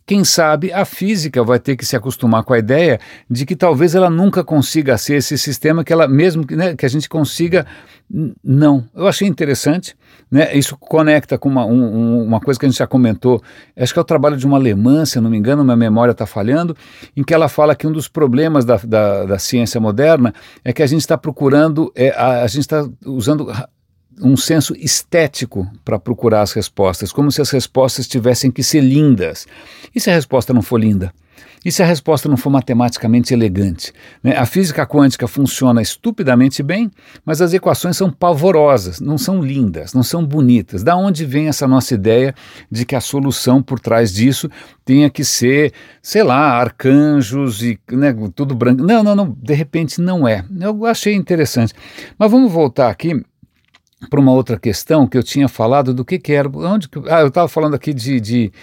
quem sabe a física vai ter que se acostumar com a ideia de que talvez ela nunca consiga ser esse sistema que ela mesmo, né, que a gente consiga, não. Eu achei interessante, né, isso conecta com uma, um, uma coisa que a gente já comentou, acho que é o trabalho de uma alemã, se eu não me engano, minha memória está falhando, em que ela fala que um dos problemas da, da, da ciência moderna é que a gente está procurando, é, a, a gente está usando um senso estético para procurar as respostas, como se as respostas tivessem que ser lindas. E se a resposta não for linda? E se a resposta não for matematicamente elegante? Né? A física quântica funciona estupidamente bem, mas as equações são pavorosas, não são lindas, não são bonitas. Da onde vem essa nossa ideia de que a solução por trás disso tenha que ser, sei lá, arcanjos e, né, tudo branco? Não, não, não, de repente não é. Eu achei interessante. Mas vamos voltar aqui para uma outra questão que eu tinha falado do que que era, onde que, ah, eu estava falando aqui de, de,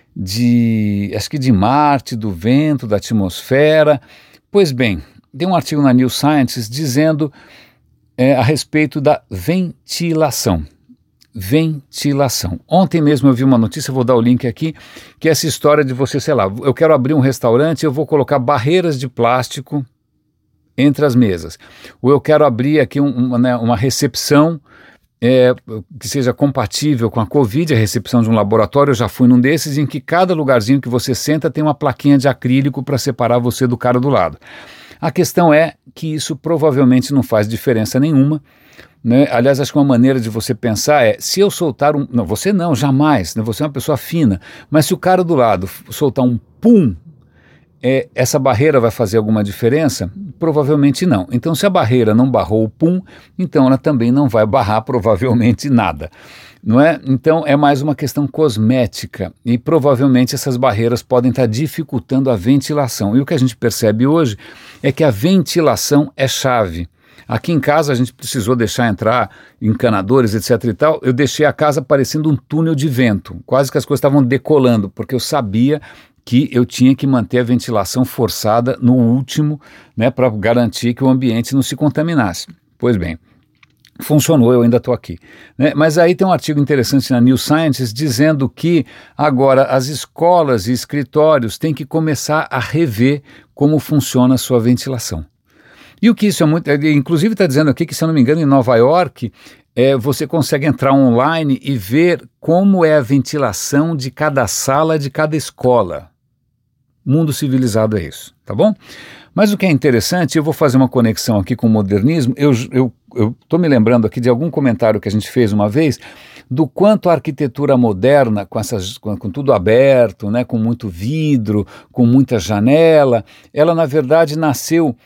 de, acho que de Marte, do vento, da atmosfera. Pois bem, tem um artigo na New Scientist dizendo é, a respeito da ventilação. Ventilação. Ontem mesmo eu vi uma notícia, vou dar o link aqui, que é essa história de você, sei lá, eu quero abrir um restaurante, eu vou colocar barreiras de plástico entre as mesas. Ou eu quero abrir aqui um, uma, né, uma recepção É, que seja compatível com a Covid, a recepção de um laboratório. Eu já fui num desses em que cada lugarzinho que você senta tem uma plaquinha de acrílico para separar você do cara do lado. A questão é que isso provavelmente não faz diferença nenhuma, né? Aliás, acho que uma maneira de você pensar é, se eu soltar um... Não, você não, jamais, né? Você é uma pessoa fina, mas se o cara do lado soltar um pum, É, essa barreira vai fazer alguma diferença? Provavelmente não. Então, se a barreira não barrou o pum, então ela também não vai barrar provavelmente nada, não é? Então, é mais uma questão cosmética e provavelmente essas barreiras podem estar dificultando a ventilação. E o que a gente percebe hoje é que a ventilação é chave. Aqui em casa a gente precisou deixar entrar encanadores, etc e tal. Eu deixei a casa parecendo um túnel de vento, quase que as coisas estavam decolando, porque eu sabia que eu tinha que manter a ventilação forçada no último, né, para garantir que o ambiente não se contaminasse. Pois bem, funcionou, eu ainda estou aqui. Né? Mas aí tem um artigo interessante na New Scientist dizendo que agora as escolas e escritórios têm que começar a rever como funciona a sua ventilação. E o que isso é muito... Inclusive está dizendo aqui que, se eu não me engano, em Nova York, é, você consegue entrar online e ver como é a ventilação de cada sala de cada escola. Mundo civilizado é isso, tá bom? Mas o que é interessante, eu vou fazer uma conexão aqui com o modernismo, eu estou me lembrando aqui de algum comentário que a gente fez uma vez, do quanto a arquitetura moderna, com, essas, com, com tudo aberto, né, com muito vidro, com muita janela, ela na verdade nasceu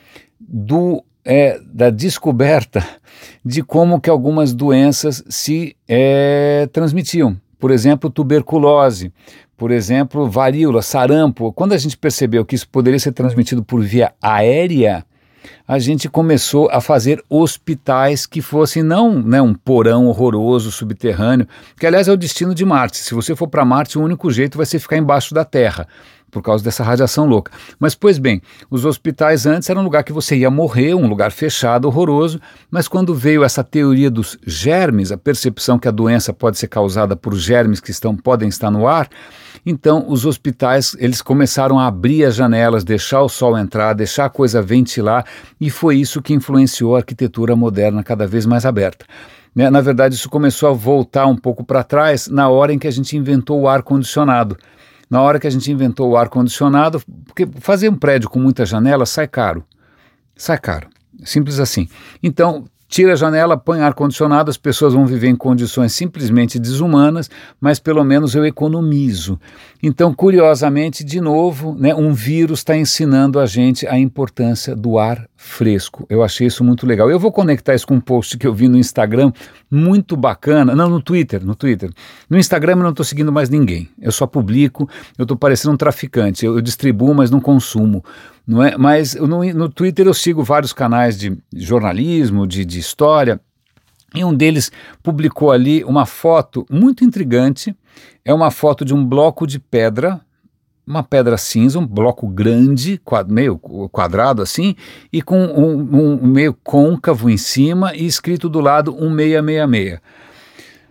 do, é, da descoberta de como que algumas doenças se é, transmitiam. Por exemplo, tuberculose, por exemplo, varíola, sarampo. Quando a gente percebeu que isso poderia ser transmitido por via aérea, a gente começou a fazer hospitais que fossem não, né, um porão horroroso, subterrâneo, que aliás é o destino de Marte. Se você for para Marte, o único jeito vai ser ficar embaixo da Terra, por causa dessa radiação louca. Mas, pois bem, os hospitais antes eram um lugar que você ia morrer, um lugar fechado, horroroso, mas quando veio essa teoria dos germes, a percepção que a doença pode ser causada por germes que estão, podem estar no ar, então os hospitais, eles começaram a abrir as janelas, deixar o sol entrar, deixar a coisa ventilar, e foi isso que influenciou a arquitetura moderna cada vez mais aberta. Né? Na verdade, isso começou a voltar um pouco para trás na hora em que a gente inventou o ar-condicionado. Na hora que a gente inventou o ar-condicionado, porque fazer um prédio com muita janela sai caro, sai caro, simples assim. Então, tira a janela, põe ar-condicionado, as pessoas vão viver em condições simplesmente desumanas, mas pelo menos eu economizo. Então, curiosamente, de novo, né, um vírus está ensinando a gente a importância do ar fresco. Eu achei isso muito legal. Eu vou conectar isso com um post que eu vi no Instagram, muito bacana, não, no Twitter, no Twitter. No Instagram eu não estou seguindo mais ninguém, eu só publico, eu estou parecendo um traficante, eu, eu distribuo, mas não consumo. Não é? Mas no, no Twitter eu sigo vários canais de jornalismo, de, de história, e um deles publicou ali uma foto muito intrigante. É uma foto de um bloco de pedra, uma pedra cinza, um bloco grande, quad, meio quadrado assim, e com um, um meio côncavo em cima e escrito do lado um seis seis seis.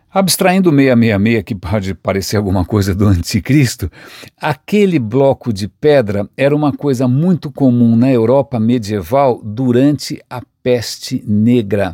Abstraindo o seiscentos e sessenta e seis, que pode parecer alguma coisa do anticristo, aquele bloco de pedra era uma coisa muito comum na Europa medieval durante a peste negra,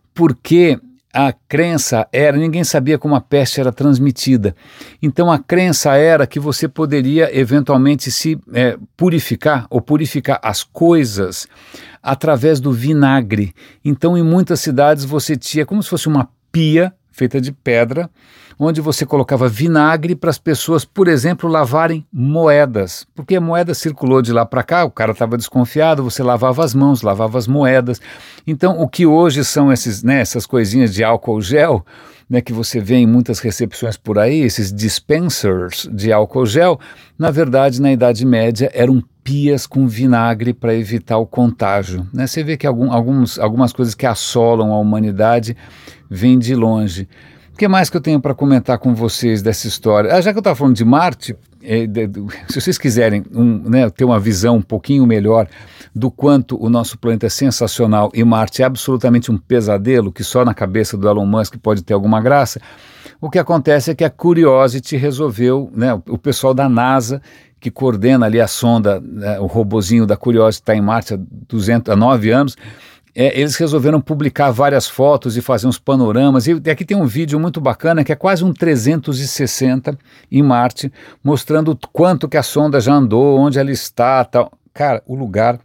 porque a crença era, ninguém sabia como a peste era transmitida, então a crença era que você poderia eventualmente se é, purificar ou purificar as coisas através do vinagre. Então em muitas cidades você tinha como se fosse uma pia feita de pedra, onde você colocava vinagre para as pessoas, por exemplo, lavarem moedas, porque a moeda circulou de lá para cá, o cara estava desconfiado, você lavava as mãos, lavava as moedas. Então, o que hoje são esses, né, essas coisinhas de álcool gel, né, que você vê em muitas recepções por aí, esses dispensers de álcool gel, na verdade, na Idade Média, eram pias com vinagre para evitar o contágio. Né? Você vê que algum, alguns, algumas coisas que assolam a humanidade vêm de longe. O que mais que eu tenho para comentar com vocês dessa história? Ah, já que eu estava falando de Marte, é, de, de, se vocês quiserem um, né, ter uma visão um pouquinho melhor do quanto o nosso planeta é sensacional e Marte é absolutamente um pesadelo, que só na cabeça do Elon Musk pode ter alguma graça, o que acontece é que a Curiosity resolveu, né, o, o pessoal da NASA, que coordena ali a sonda, né, o robozinho da Curiosity está em Marte há, duzentos, há nove anos, É, eles resolveram publicar várias fotos e fazer uns panoramas, e aqui tem um vídeo muito bacana que é quase um trezentos e sessenta em Marte, mostrando quanto que a sonda já andou, onde ela está, tal. Cara, o lugar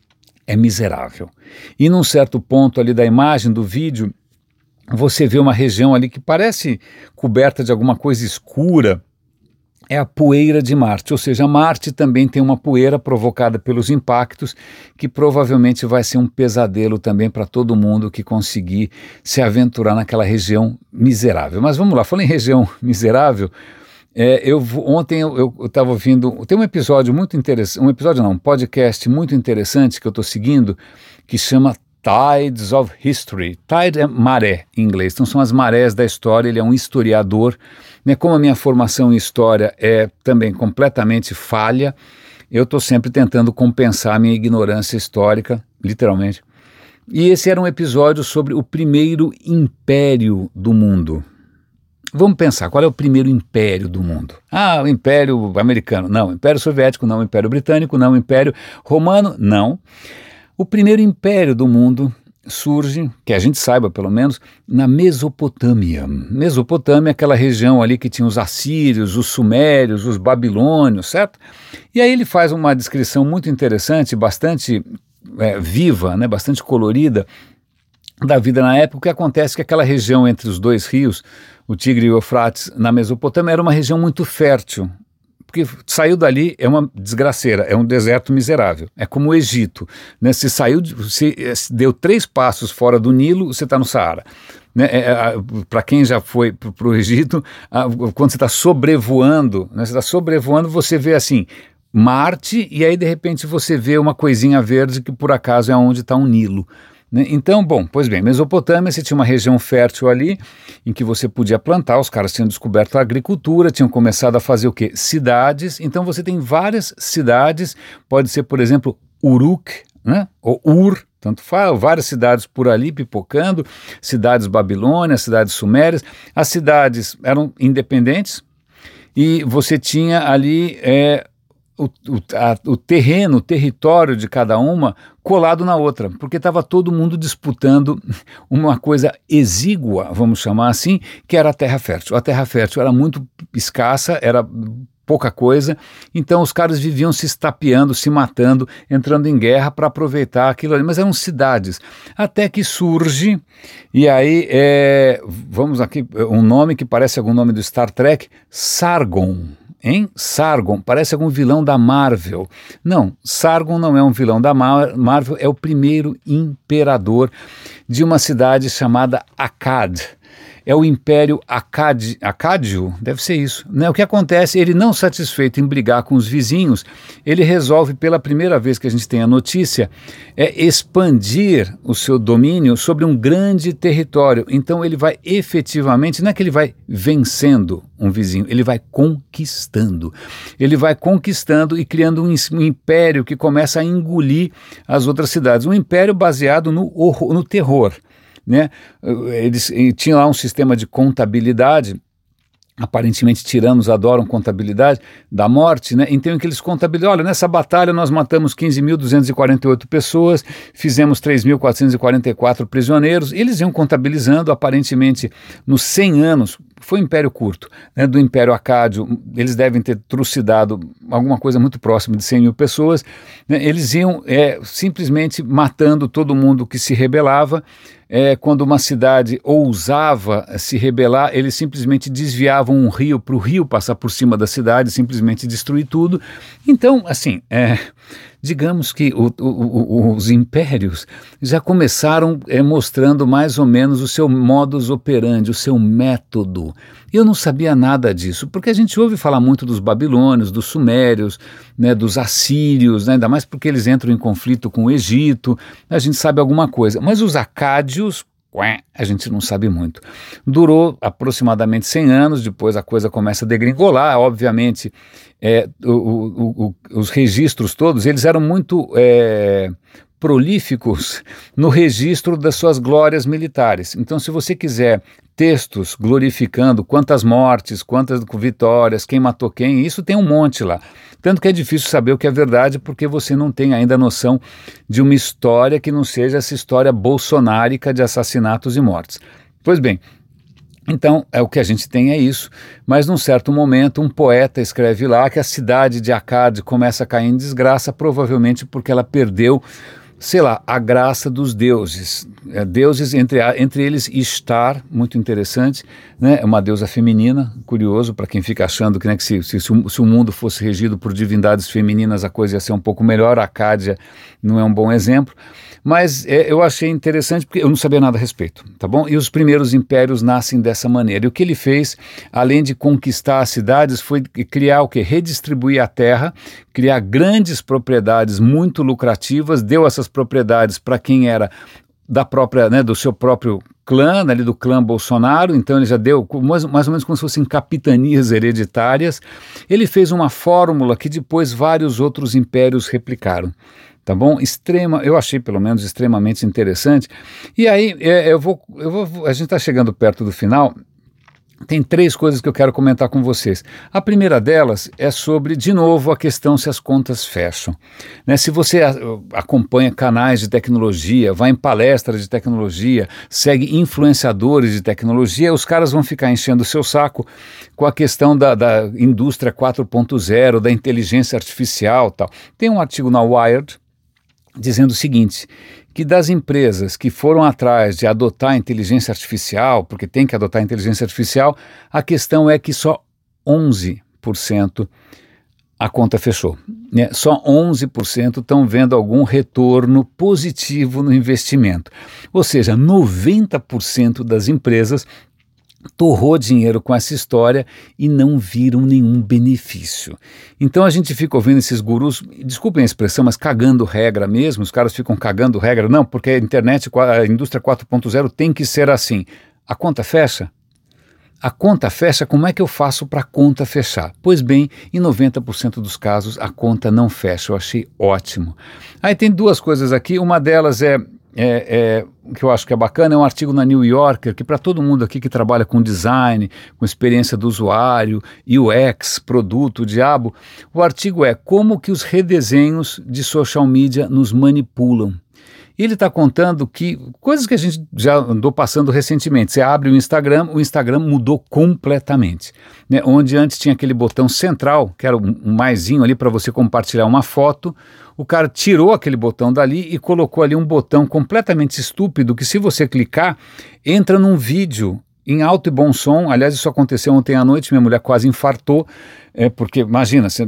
é miserável. E num certo ponto ali da imagem, do vídeo, você vê uma região ali que parece coberta de alguma coisa escura. É a poeira de Marte, ou seja, Marte também tem uma poeira provocada pelos impactos que provavelmente vai ser um pesadelo também para todo mundo que conseguir se aventurar naquela região miserável. Mas vamos lá, falando em região miserável, é, eu, ontem eu estava ouvindo, tem um episódio muito interessante, um episódio não, um podcast muito interessante que eu estou seguindo, que chama Tides of History. Tide é maré em inglês, então são as marés da história, ele é um historiador, né? Como a minha formação em história é também completamente falha, eu estou sempre tentando compensar a minha ignorância histórica, literalmente. E esse era um episódio sobre o primeiro império do mundo. Vamos pensar, qual é o primeiro império do mundo? Ah, o Império Americano, não. O Império Soviético, não. O Império Britânico, não. O Império Romano, não. O primeiro império do mundo surge, que a gente saiba pelo menos, na Mesopotâmia. Mesopotâmia é aquela região ali que tinha os assírios, os sumérios, os babilônios, certo? E aí ele faz uma descrição muito interessante, bastante é, viva, né, bastante colorida, da vida na época. O que acontece é que aquela região entre os dois rios, o Tigre e o Eufrates, na Mesopotâmia, era uma região muito fértil. Porque saiu dali é uma desgraceira, é um deserto miserável, é como o Egito, né? Se saiu, se, se deu três passos fora do Nilo, você está no Saara. Né? É, é, para quem já foi para o Egito, a, quando você está sobrevoando, né? Você está sobrevoando, você vê assim, Marte, e aí de repente você vê uma coisinha verde que por acaso é onde está um Nilo. Então, bom, pois bem, Mesopotâmia, você tinha uma região fértil ali, em que você podia plantar, os caras tinham descoberto a agricultura, tinham começado a fazer o quê? Cidades, então você tem várias cidades, pode ser, por exemplo, Uruk, né? Ou Ur, tanto faz, várias cidades por ali pipocando, cidades babilônias, cidades sumérias, as cidades eram independentes, e você tinha ali... É, O, o, a, o terreno, o território de cada uma colado na outra, porque estava todo mundo disputando uma coisa exígua, vamos chamar assim, que era a terra fértil. A terra fértil era muito escassa, era pouca coisa, então os caras viviam se estapeando, se matando, entrando em guerra para aproveitar aquilo ali, mas eram cidades, até que surge, e aí, é, vamos aqui, um nome que parece algum nome do Star Trek, Sargon. Hein? Sargon, parece algum vilão da Marvel. Não, Sargon não é um vilão da Mar- Marvel, é o primeiro imperador de uma cidade chamada Akkad. É o Império Akkad, Akkádio, deve ser isso. Né? O que acontece, ele não satisfeito em brigar com os vizinhos, ele resolve, pela primeira vez que a gente tem a notícia, é expandir o seu domínio sobre um grande território. Então ele vai efetivamente, não é que ele vai vencendo um vizinho, ele vai conquistando. Ele vai conquistando e criando um, um império que começa a engolir as outras cidades. Um império baseado no, horror, no terror. né? Eles tinham lá um sistema de contabilidade. Aparentemente tiranos adoram contabilidade da morte, né? Então que eles contabilizam, olha, nessa batalha nós matamos quinze mil duzentas e quarenta e oito pessoas, fizemos três mil quatrocentos e quarenta e quatro prisioneiros, eles iam contabilizando, aparentemente nos cem anos, foi um império curto, né, do Império Acádio, eles devem ter trucidado alguma coisa muito próxima de cem mil pessoas, né? Eles iam é, simplesmente matando todo mundo que se rebelava. É, quando uma cidade ousava se rebelar, eles simplesmente desviavam um rio para o rio passar por cima da cidade, simplesmente destruir tudo. Então, assim, é, digamos que o, o, o, os impérios já começaram é, mostrando mais ou menos o seu modus operandi, o seu método. Eu não sabia nada disso, porque a gente ouve falar muito dos babilônios, dos sumérios, né, dos assírios, né, ainda mais porque eles entram em conflito com o Egito, a gente sabe alguma coisa, mas os acádios, ué, a gente não sabe muito. Durou aproximadamente cem anos, depois a coisa começa a degringolar, obviamente, é, o, o, o, os registros todos, eles eram muito é, prolíficos no registro das suas glórias militares. Então, se você quiser textos glorificando quantas mortes, quantas vitórias, quem matou quem, isso tem um monte lá. Tanto que é difícil saber o que é verdade porque você não tem ainda a noção de uma história que não seja essa história bolsonárica de assassinatos e mortes. Pois bem, então é, o que a gente tem é isso, mas num certo momento um poeta escreve lá que a cidade de Acade começa a cair em desgraça, provavelmente porque ela perdeu, sei lá, a graça dos deuses, é, deuses entre, entre eles Ishtar, muito interessante, né, uma deusa feminina, curioso para quem fica achando que, né, que se, se, se, o, se o mundo fosse regido por divindades femininas a coisa ia ser um pouco melhor, a Acádia não é um bom exemplo, mas é, eu achei interessante porque eu não sabia nada a respeito, tá bom? E os primeiros impérios nascem dessa maneira, e o que ele fez, além de conquistar as cidades, foi criar o quê? Redistribuir a terra, criar grandes propriedades muito lucrativas, deu essas propriedades para quem era da própria, né, do seu próprio clã, ali do clã Bolsonaro, então ele já deu mais, mais ou menos como se fossem capitanias hereditárias. Ele fez uma fórmula que depois vários outros impérios replicaram. Tá bom? Extrema, eu achei pelo menos extremamente interessante. E aí, é, eu vou, eu vou, a gente está chegando perto do final. Tem três coisas que eu quero comentar com vocês. A primeira delas é sobre, de novo, a questão se as contas fecham. Né? Se você a, acompanha canais de tecnologia, vai em palestras de tecnologia, segue influenciadores de tecnologia, os caras vão ficar enchendo o seu saco com a questão da, da indústria quatro ponto zero, da inteligência artificial e tal. Tem um artigo na Wired dizendo o seguinte, que das empresas que foram atrás de adotar a inteligência artificial, porque tem que adotar a inteligência artificial, a questão é que só onze por cento a conta fechou. Né? Só onze por cento estão vendo algum retorno positivo no investimento. Ou seja, noventa por cento das empresas torrou dinheiro com essa história e não viram nenhum benefício. Então a gente fica ouvindo esses gurus, desculpem a expressão, mas cagando regra mesmo, os caras ficam cagando regra, não, porque a internet, a indústria quatro ponto zero tem que ser assim. A conta fecha? A conta fecha, como é que eu faço para a conta fechar? Pois bem, em noventa por cento dos casos a conta não fecha, eu achei ótimo. Aí tem duas coisas aqui, uma delas é É, é, o que eu acho que é bacana é um artigo na New Yorker, que para todo mundo aqui que trabalha com design, com experiência do usuário, U X, produto, diabo, o artigo é como que os redesenhos de social media nos manipulam. E ele está contando que coisas que a gente já andou passando recentemente. Você abre o Instagram, o Instagram mudou completamente. Né? Onde antes tinha aquele botão central, que era um, um maisinho ali para você compartilhar uma foto, o cara tirou aquele botão dali e colocou ali um botão completamente estúpido que se você clicar, entra num vídeo em alto e bom som. Aliás, isso aconteceu ontem à noite, minha mulher quase infartou, é, porque imagina, você,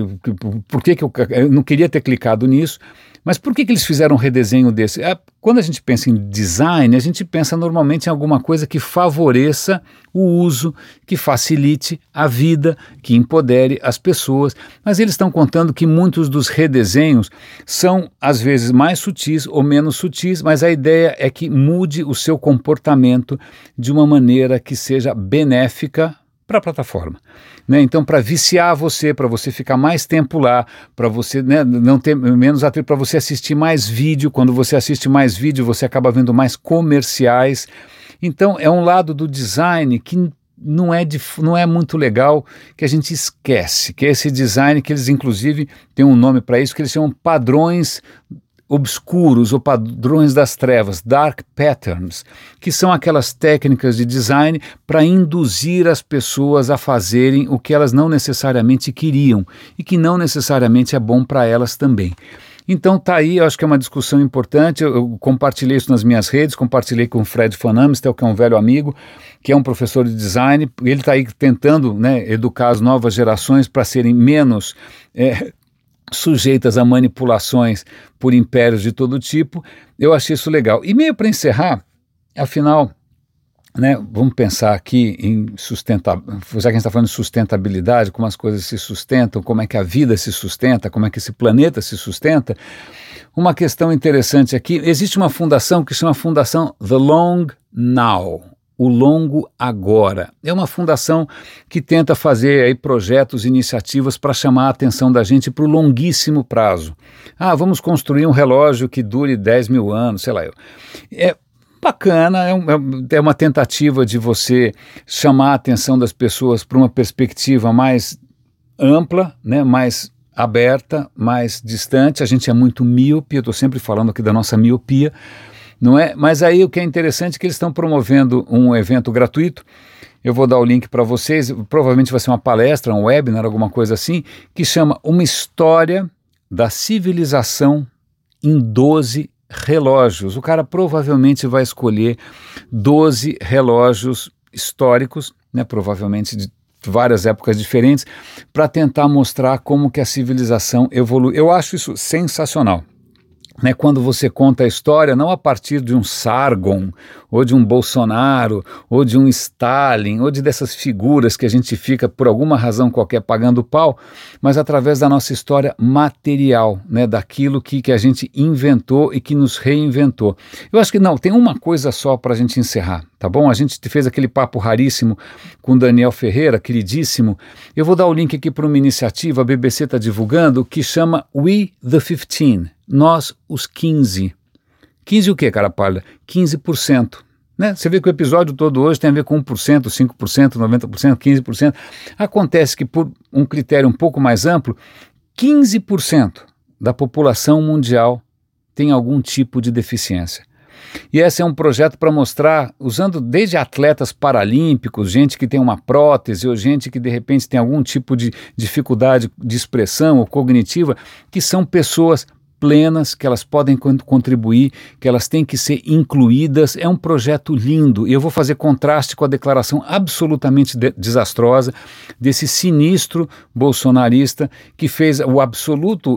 por que, que eu, eu não queria ter clicado nisso, mas por que, que eles fizeram um redesenho desse? É, quando a gente pensa em design, a gente pensa normalmente em alguma coisa que favoreça o uso, que facilite a vida, que empodere as pessoas, mas eles estão contando que muitos dos redesenhos são às vezes mais sutis ou menos sutis, mas a ideia é que mude o seu comportamento de uma maneira que seja benéfica para a plataforma. Né? Então, para viciar você, para você ficar mais tempo lá, para você, né, não ter menos atrito, para você assistir mais vídeo. Quando você assiste mais vídeo, você acaba vendo mais comerciais. Então, é um lado do design que não é, de, não é muito legal, que a gente esquece, que é esse design que eles, inclusive, têm um nome para isso, que eles chamam padrões obscuros ou padrões das trevas, dark patterns, que são aquelas técnicas de design para induzir as pessoas a fazerem o que elas não necessariamente queriam e que não necessariamente é bom para elas também. Então tá aí, eu acho que é uma discussão importante. Eu, eu compartilhei isso nas minhas redes, compartilhei com o Fred Van Amstel, que é um velho amigo, que é um professor de design. Ele está aí tentando, né, educar as novas gerações para serem menos é, sujeitas a manipulações por impérios de todo tipo. Eu achei isso legal. E meio para encerrar, afinal, né, vamos pensar aqui em sustentabilidade, já que a gente está falando de sustentabilidade, como as coisas se sustentam, como é que a vida se sustenta, como é que esse planeta se sustenta. Uma questão interessante aqui, existe uma fundação que chama Fundação The Long Now, o longo agora. É uma fundação que tenta fazer aí projetos, iniciativas para chamar a atenção da gente para o longuíssimo prazo. Ah, vamos construir um relógio que dure dez mil anos, sei lá eu. É bacana, é, um, é uma tentativa de você chamar a atenção das pessoas para uma perspectiva mais ampla, né, mais aberta, mais distante. A gente é muito míope, eu estou sempre falando aqui da nossa miopia, não é? Mas aí o que é interessante é que eles estão promovendo um evento gratuito. Eu vou dar o link para vocês, provavelmente vai ser uma palestra, um webinar, alguma coisa assim, que chama Uma História da Civilização em doze relógios. O cara provavelmente vai escolher doze relógios históricos, né, provavelmente de várias épocas diferentes, para tentar mostrar como que a civilização evolui. Eu acho isso sensacional. Né, quando você conta a história, não a partir de um Sargon, ou de um Bolsonaro, ou de um Stalin, ou de dessas figuras que a gente fica, por alguma razão qualquer, pagando pau, mas através da nossa história material, né, daquilo que, que a gente inventou e que nos reinventou. Eu acho que não, tem uma coisa só para a gente encerrar, tá bom? A gente fez aquele papo raríssimo com Daniel Ferreira, queridíssimo. Eu vou dar o link aqui para uma iniciativa, a B B C está divulgando, que chama We the fifteen. Nós, os quinze. quinze o quê, cara pálida? quinze por cento. Né? Você vê que o episódio todo hoje tem a ver com um por cento, cinco por cento, noventa por cento, quinze por cento. Acontece que, por um critério um pouco mais amplo, quinze por cento da população mundial tem algum tipo de deficiência. E esse é um projeto para mostrar, usando desde atletas paralímpicos, gente que tem uma prótese ou gente que de repente tem algum tipo de dificuldade de expressão ou cognitiva, que são pessoas plenas, que elas podem contribuir, que elas têm que ser incluídas. É um projeto lindo, e eu vou fazer contraste com a declaração absolutamente de desastrosa desse sinistro bolsonarista que fez o absoluto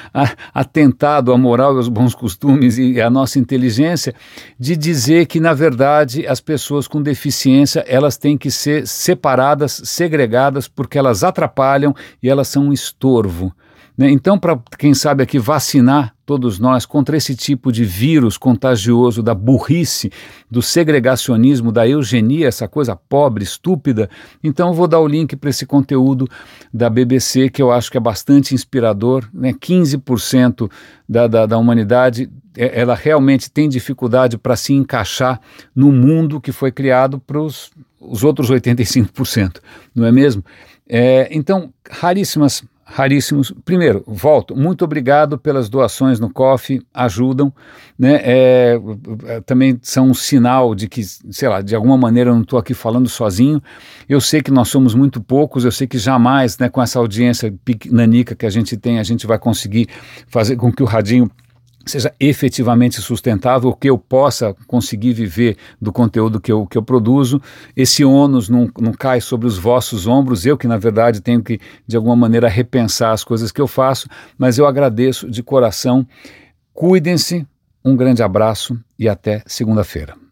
atentado à moral e aos bons costumes e à nossa inteligência, de dizer que, na verdade, as pessoas com deficiência, elas têm que ser separadas, segregadas, porque elas atrapalham e elas são um estorvo. Então, para quem sabe aqui, vacinar todos nós contra esse tipo de vírus contagioso da burrice, do segregacionismo, da eugenia, essa coisa pobre, estúpida, então eu vou dar o link para esse conteúdo da B B C, que eu acho que é bastante inspirador, né? quinze por cento da, da, da humanidade, ela realmente tem dificuldade para se encaixar no mundo que foi criado para os outros oitenta e cinco por cento, não é mesmo? É, então, raríssimas Raríssimos. Primeiro, volto, muito obrigado pelas doações no Coffee, ajudam, né? É, também são um sinal de que, sei lá, de alguma maneira eu não estou aqui falando sozinho. Eu sei que nós somos muito poucos, eu sei que jamais, né, com essa audiência nanica que a gente tem, a gente vai conseguir fazer com que o radinho seja efetivamente sustentável, que eu possa conseguir viver do conteúdo que eu, que eu produzo. Esse ônus não, não cai sobre os vossos ombros, eu que na verdade tenho que de alguma maneira repensar as coisas que eu faço, mas eu agradeço de coração. Cuidem-se, um grande abraço e até segunda-feira.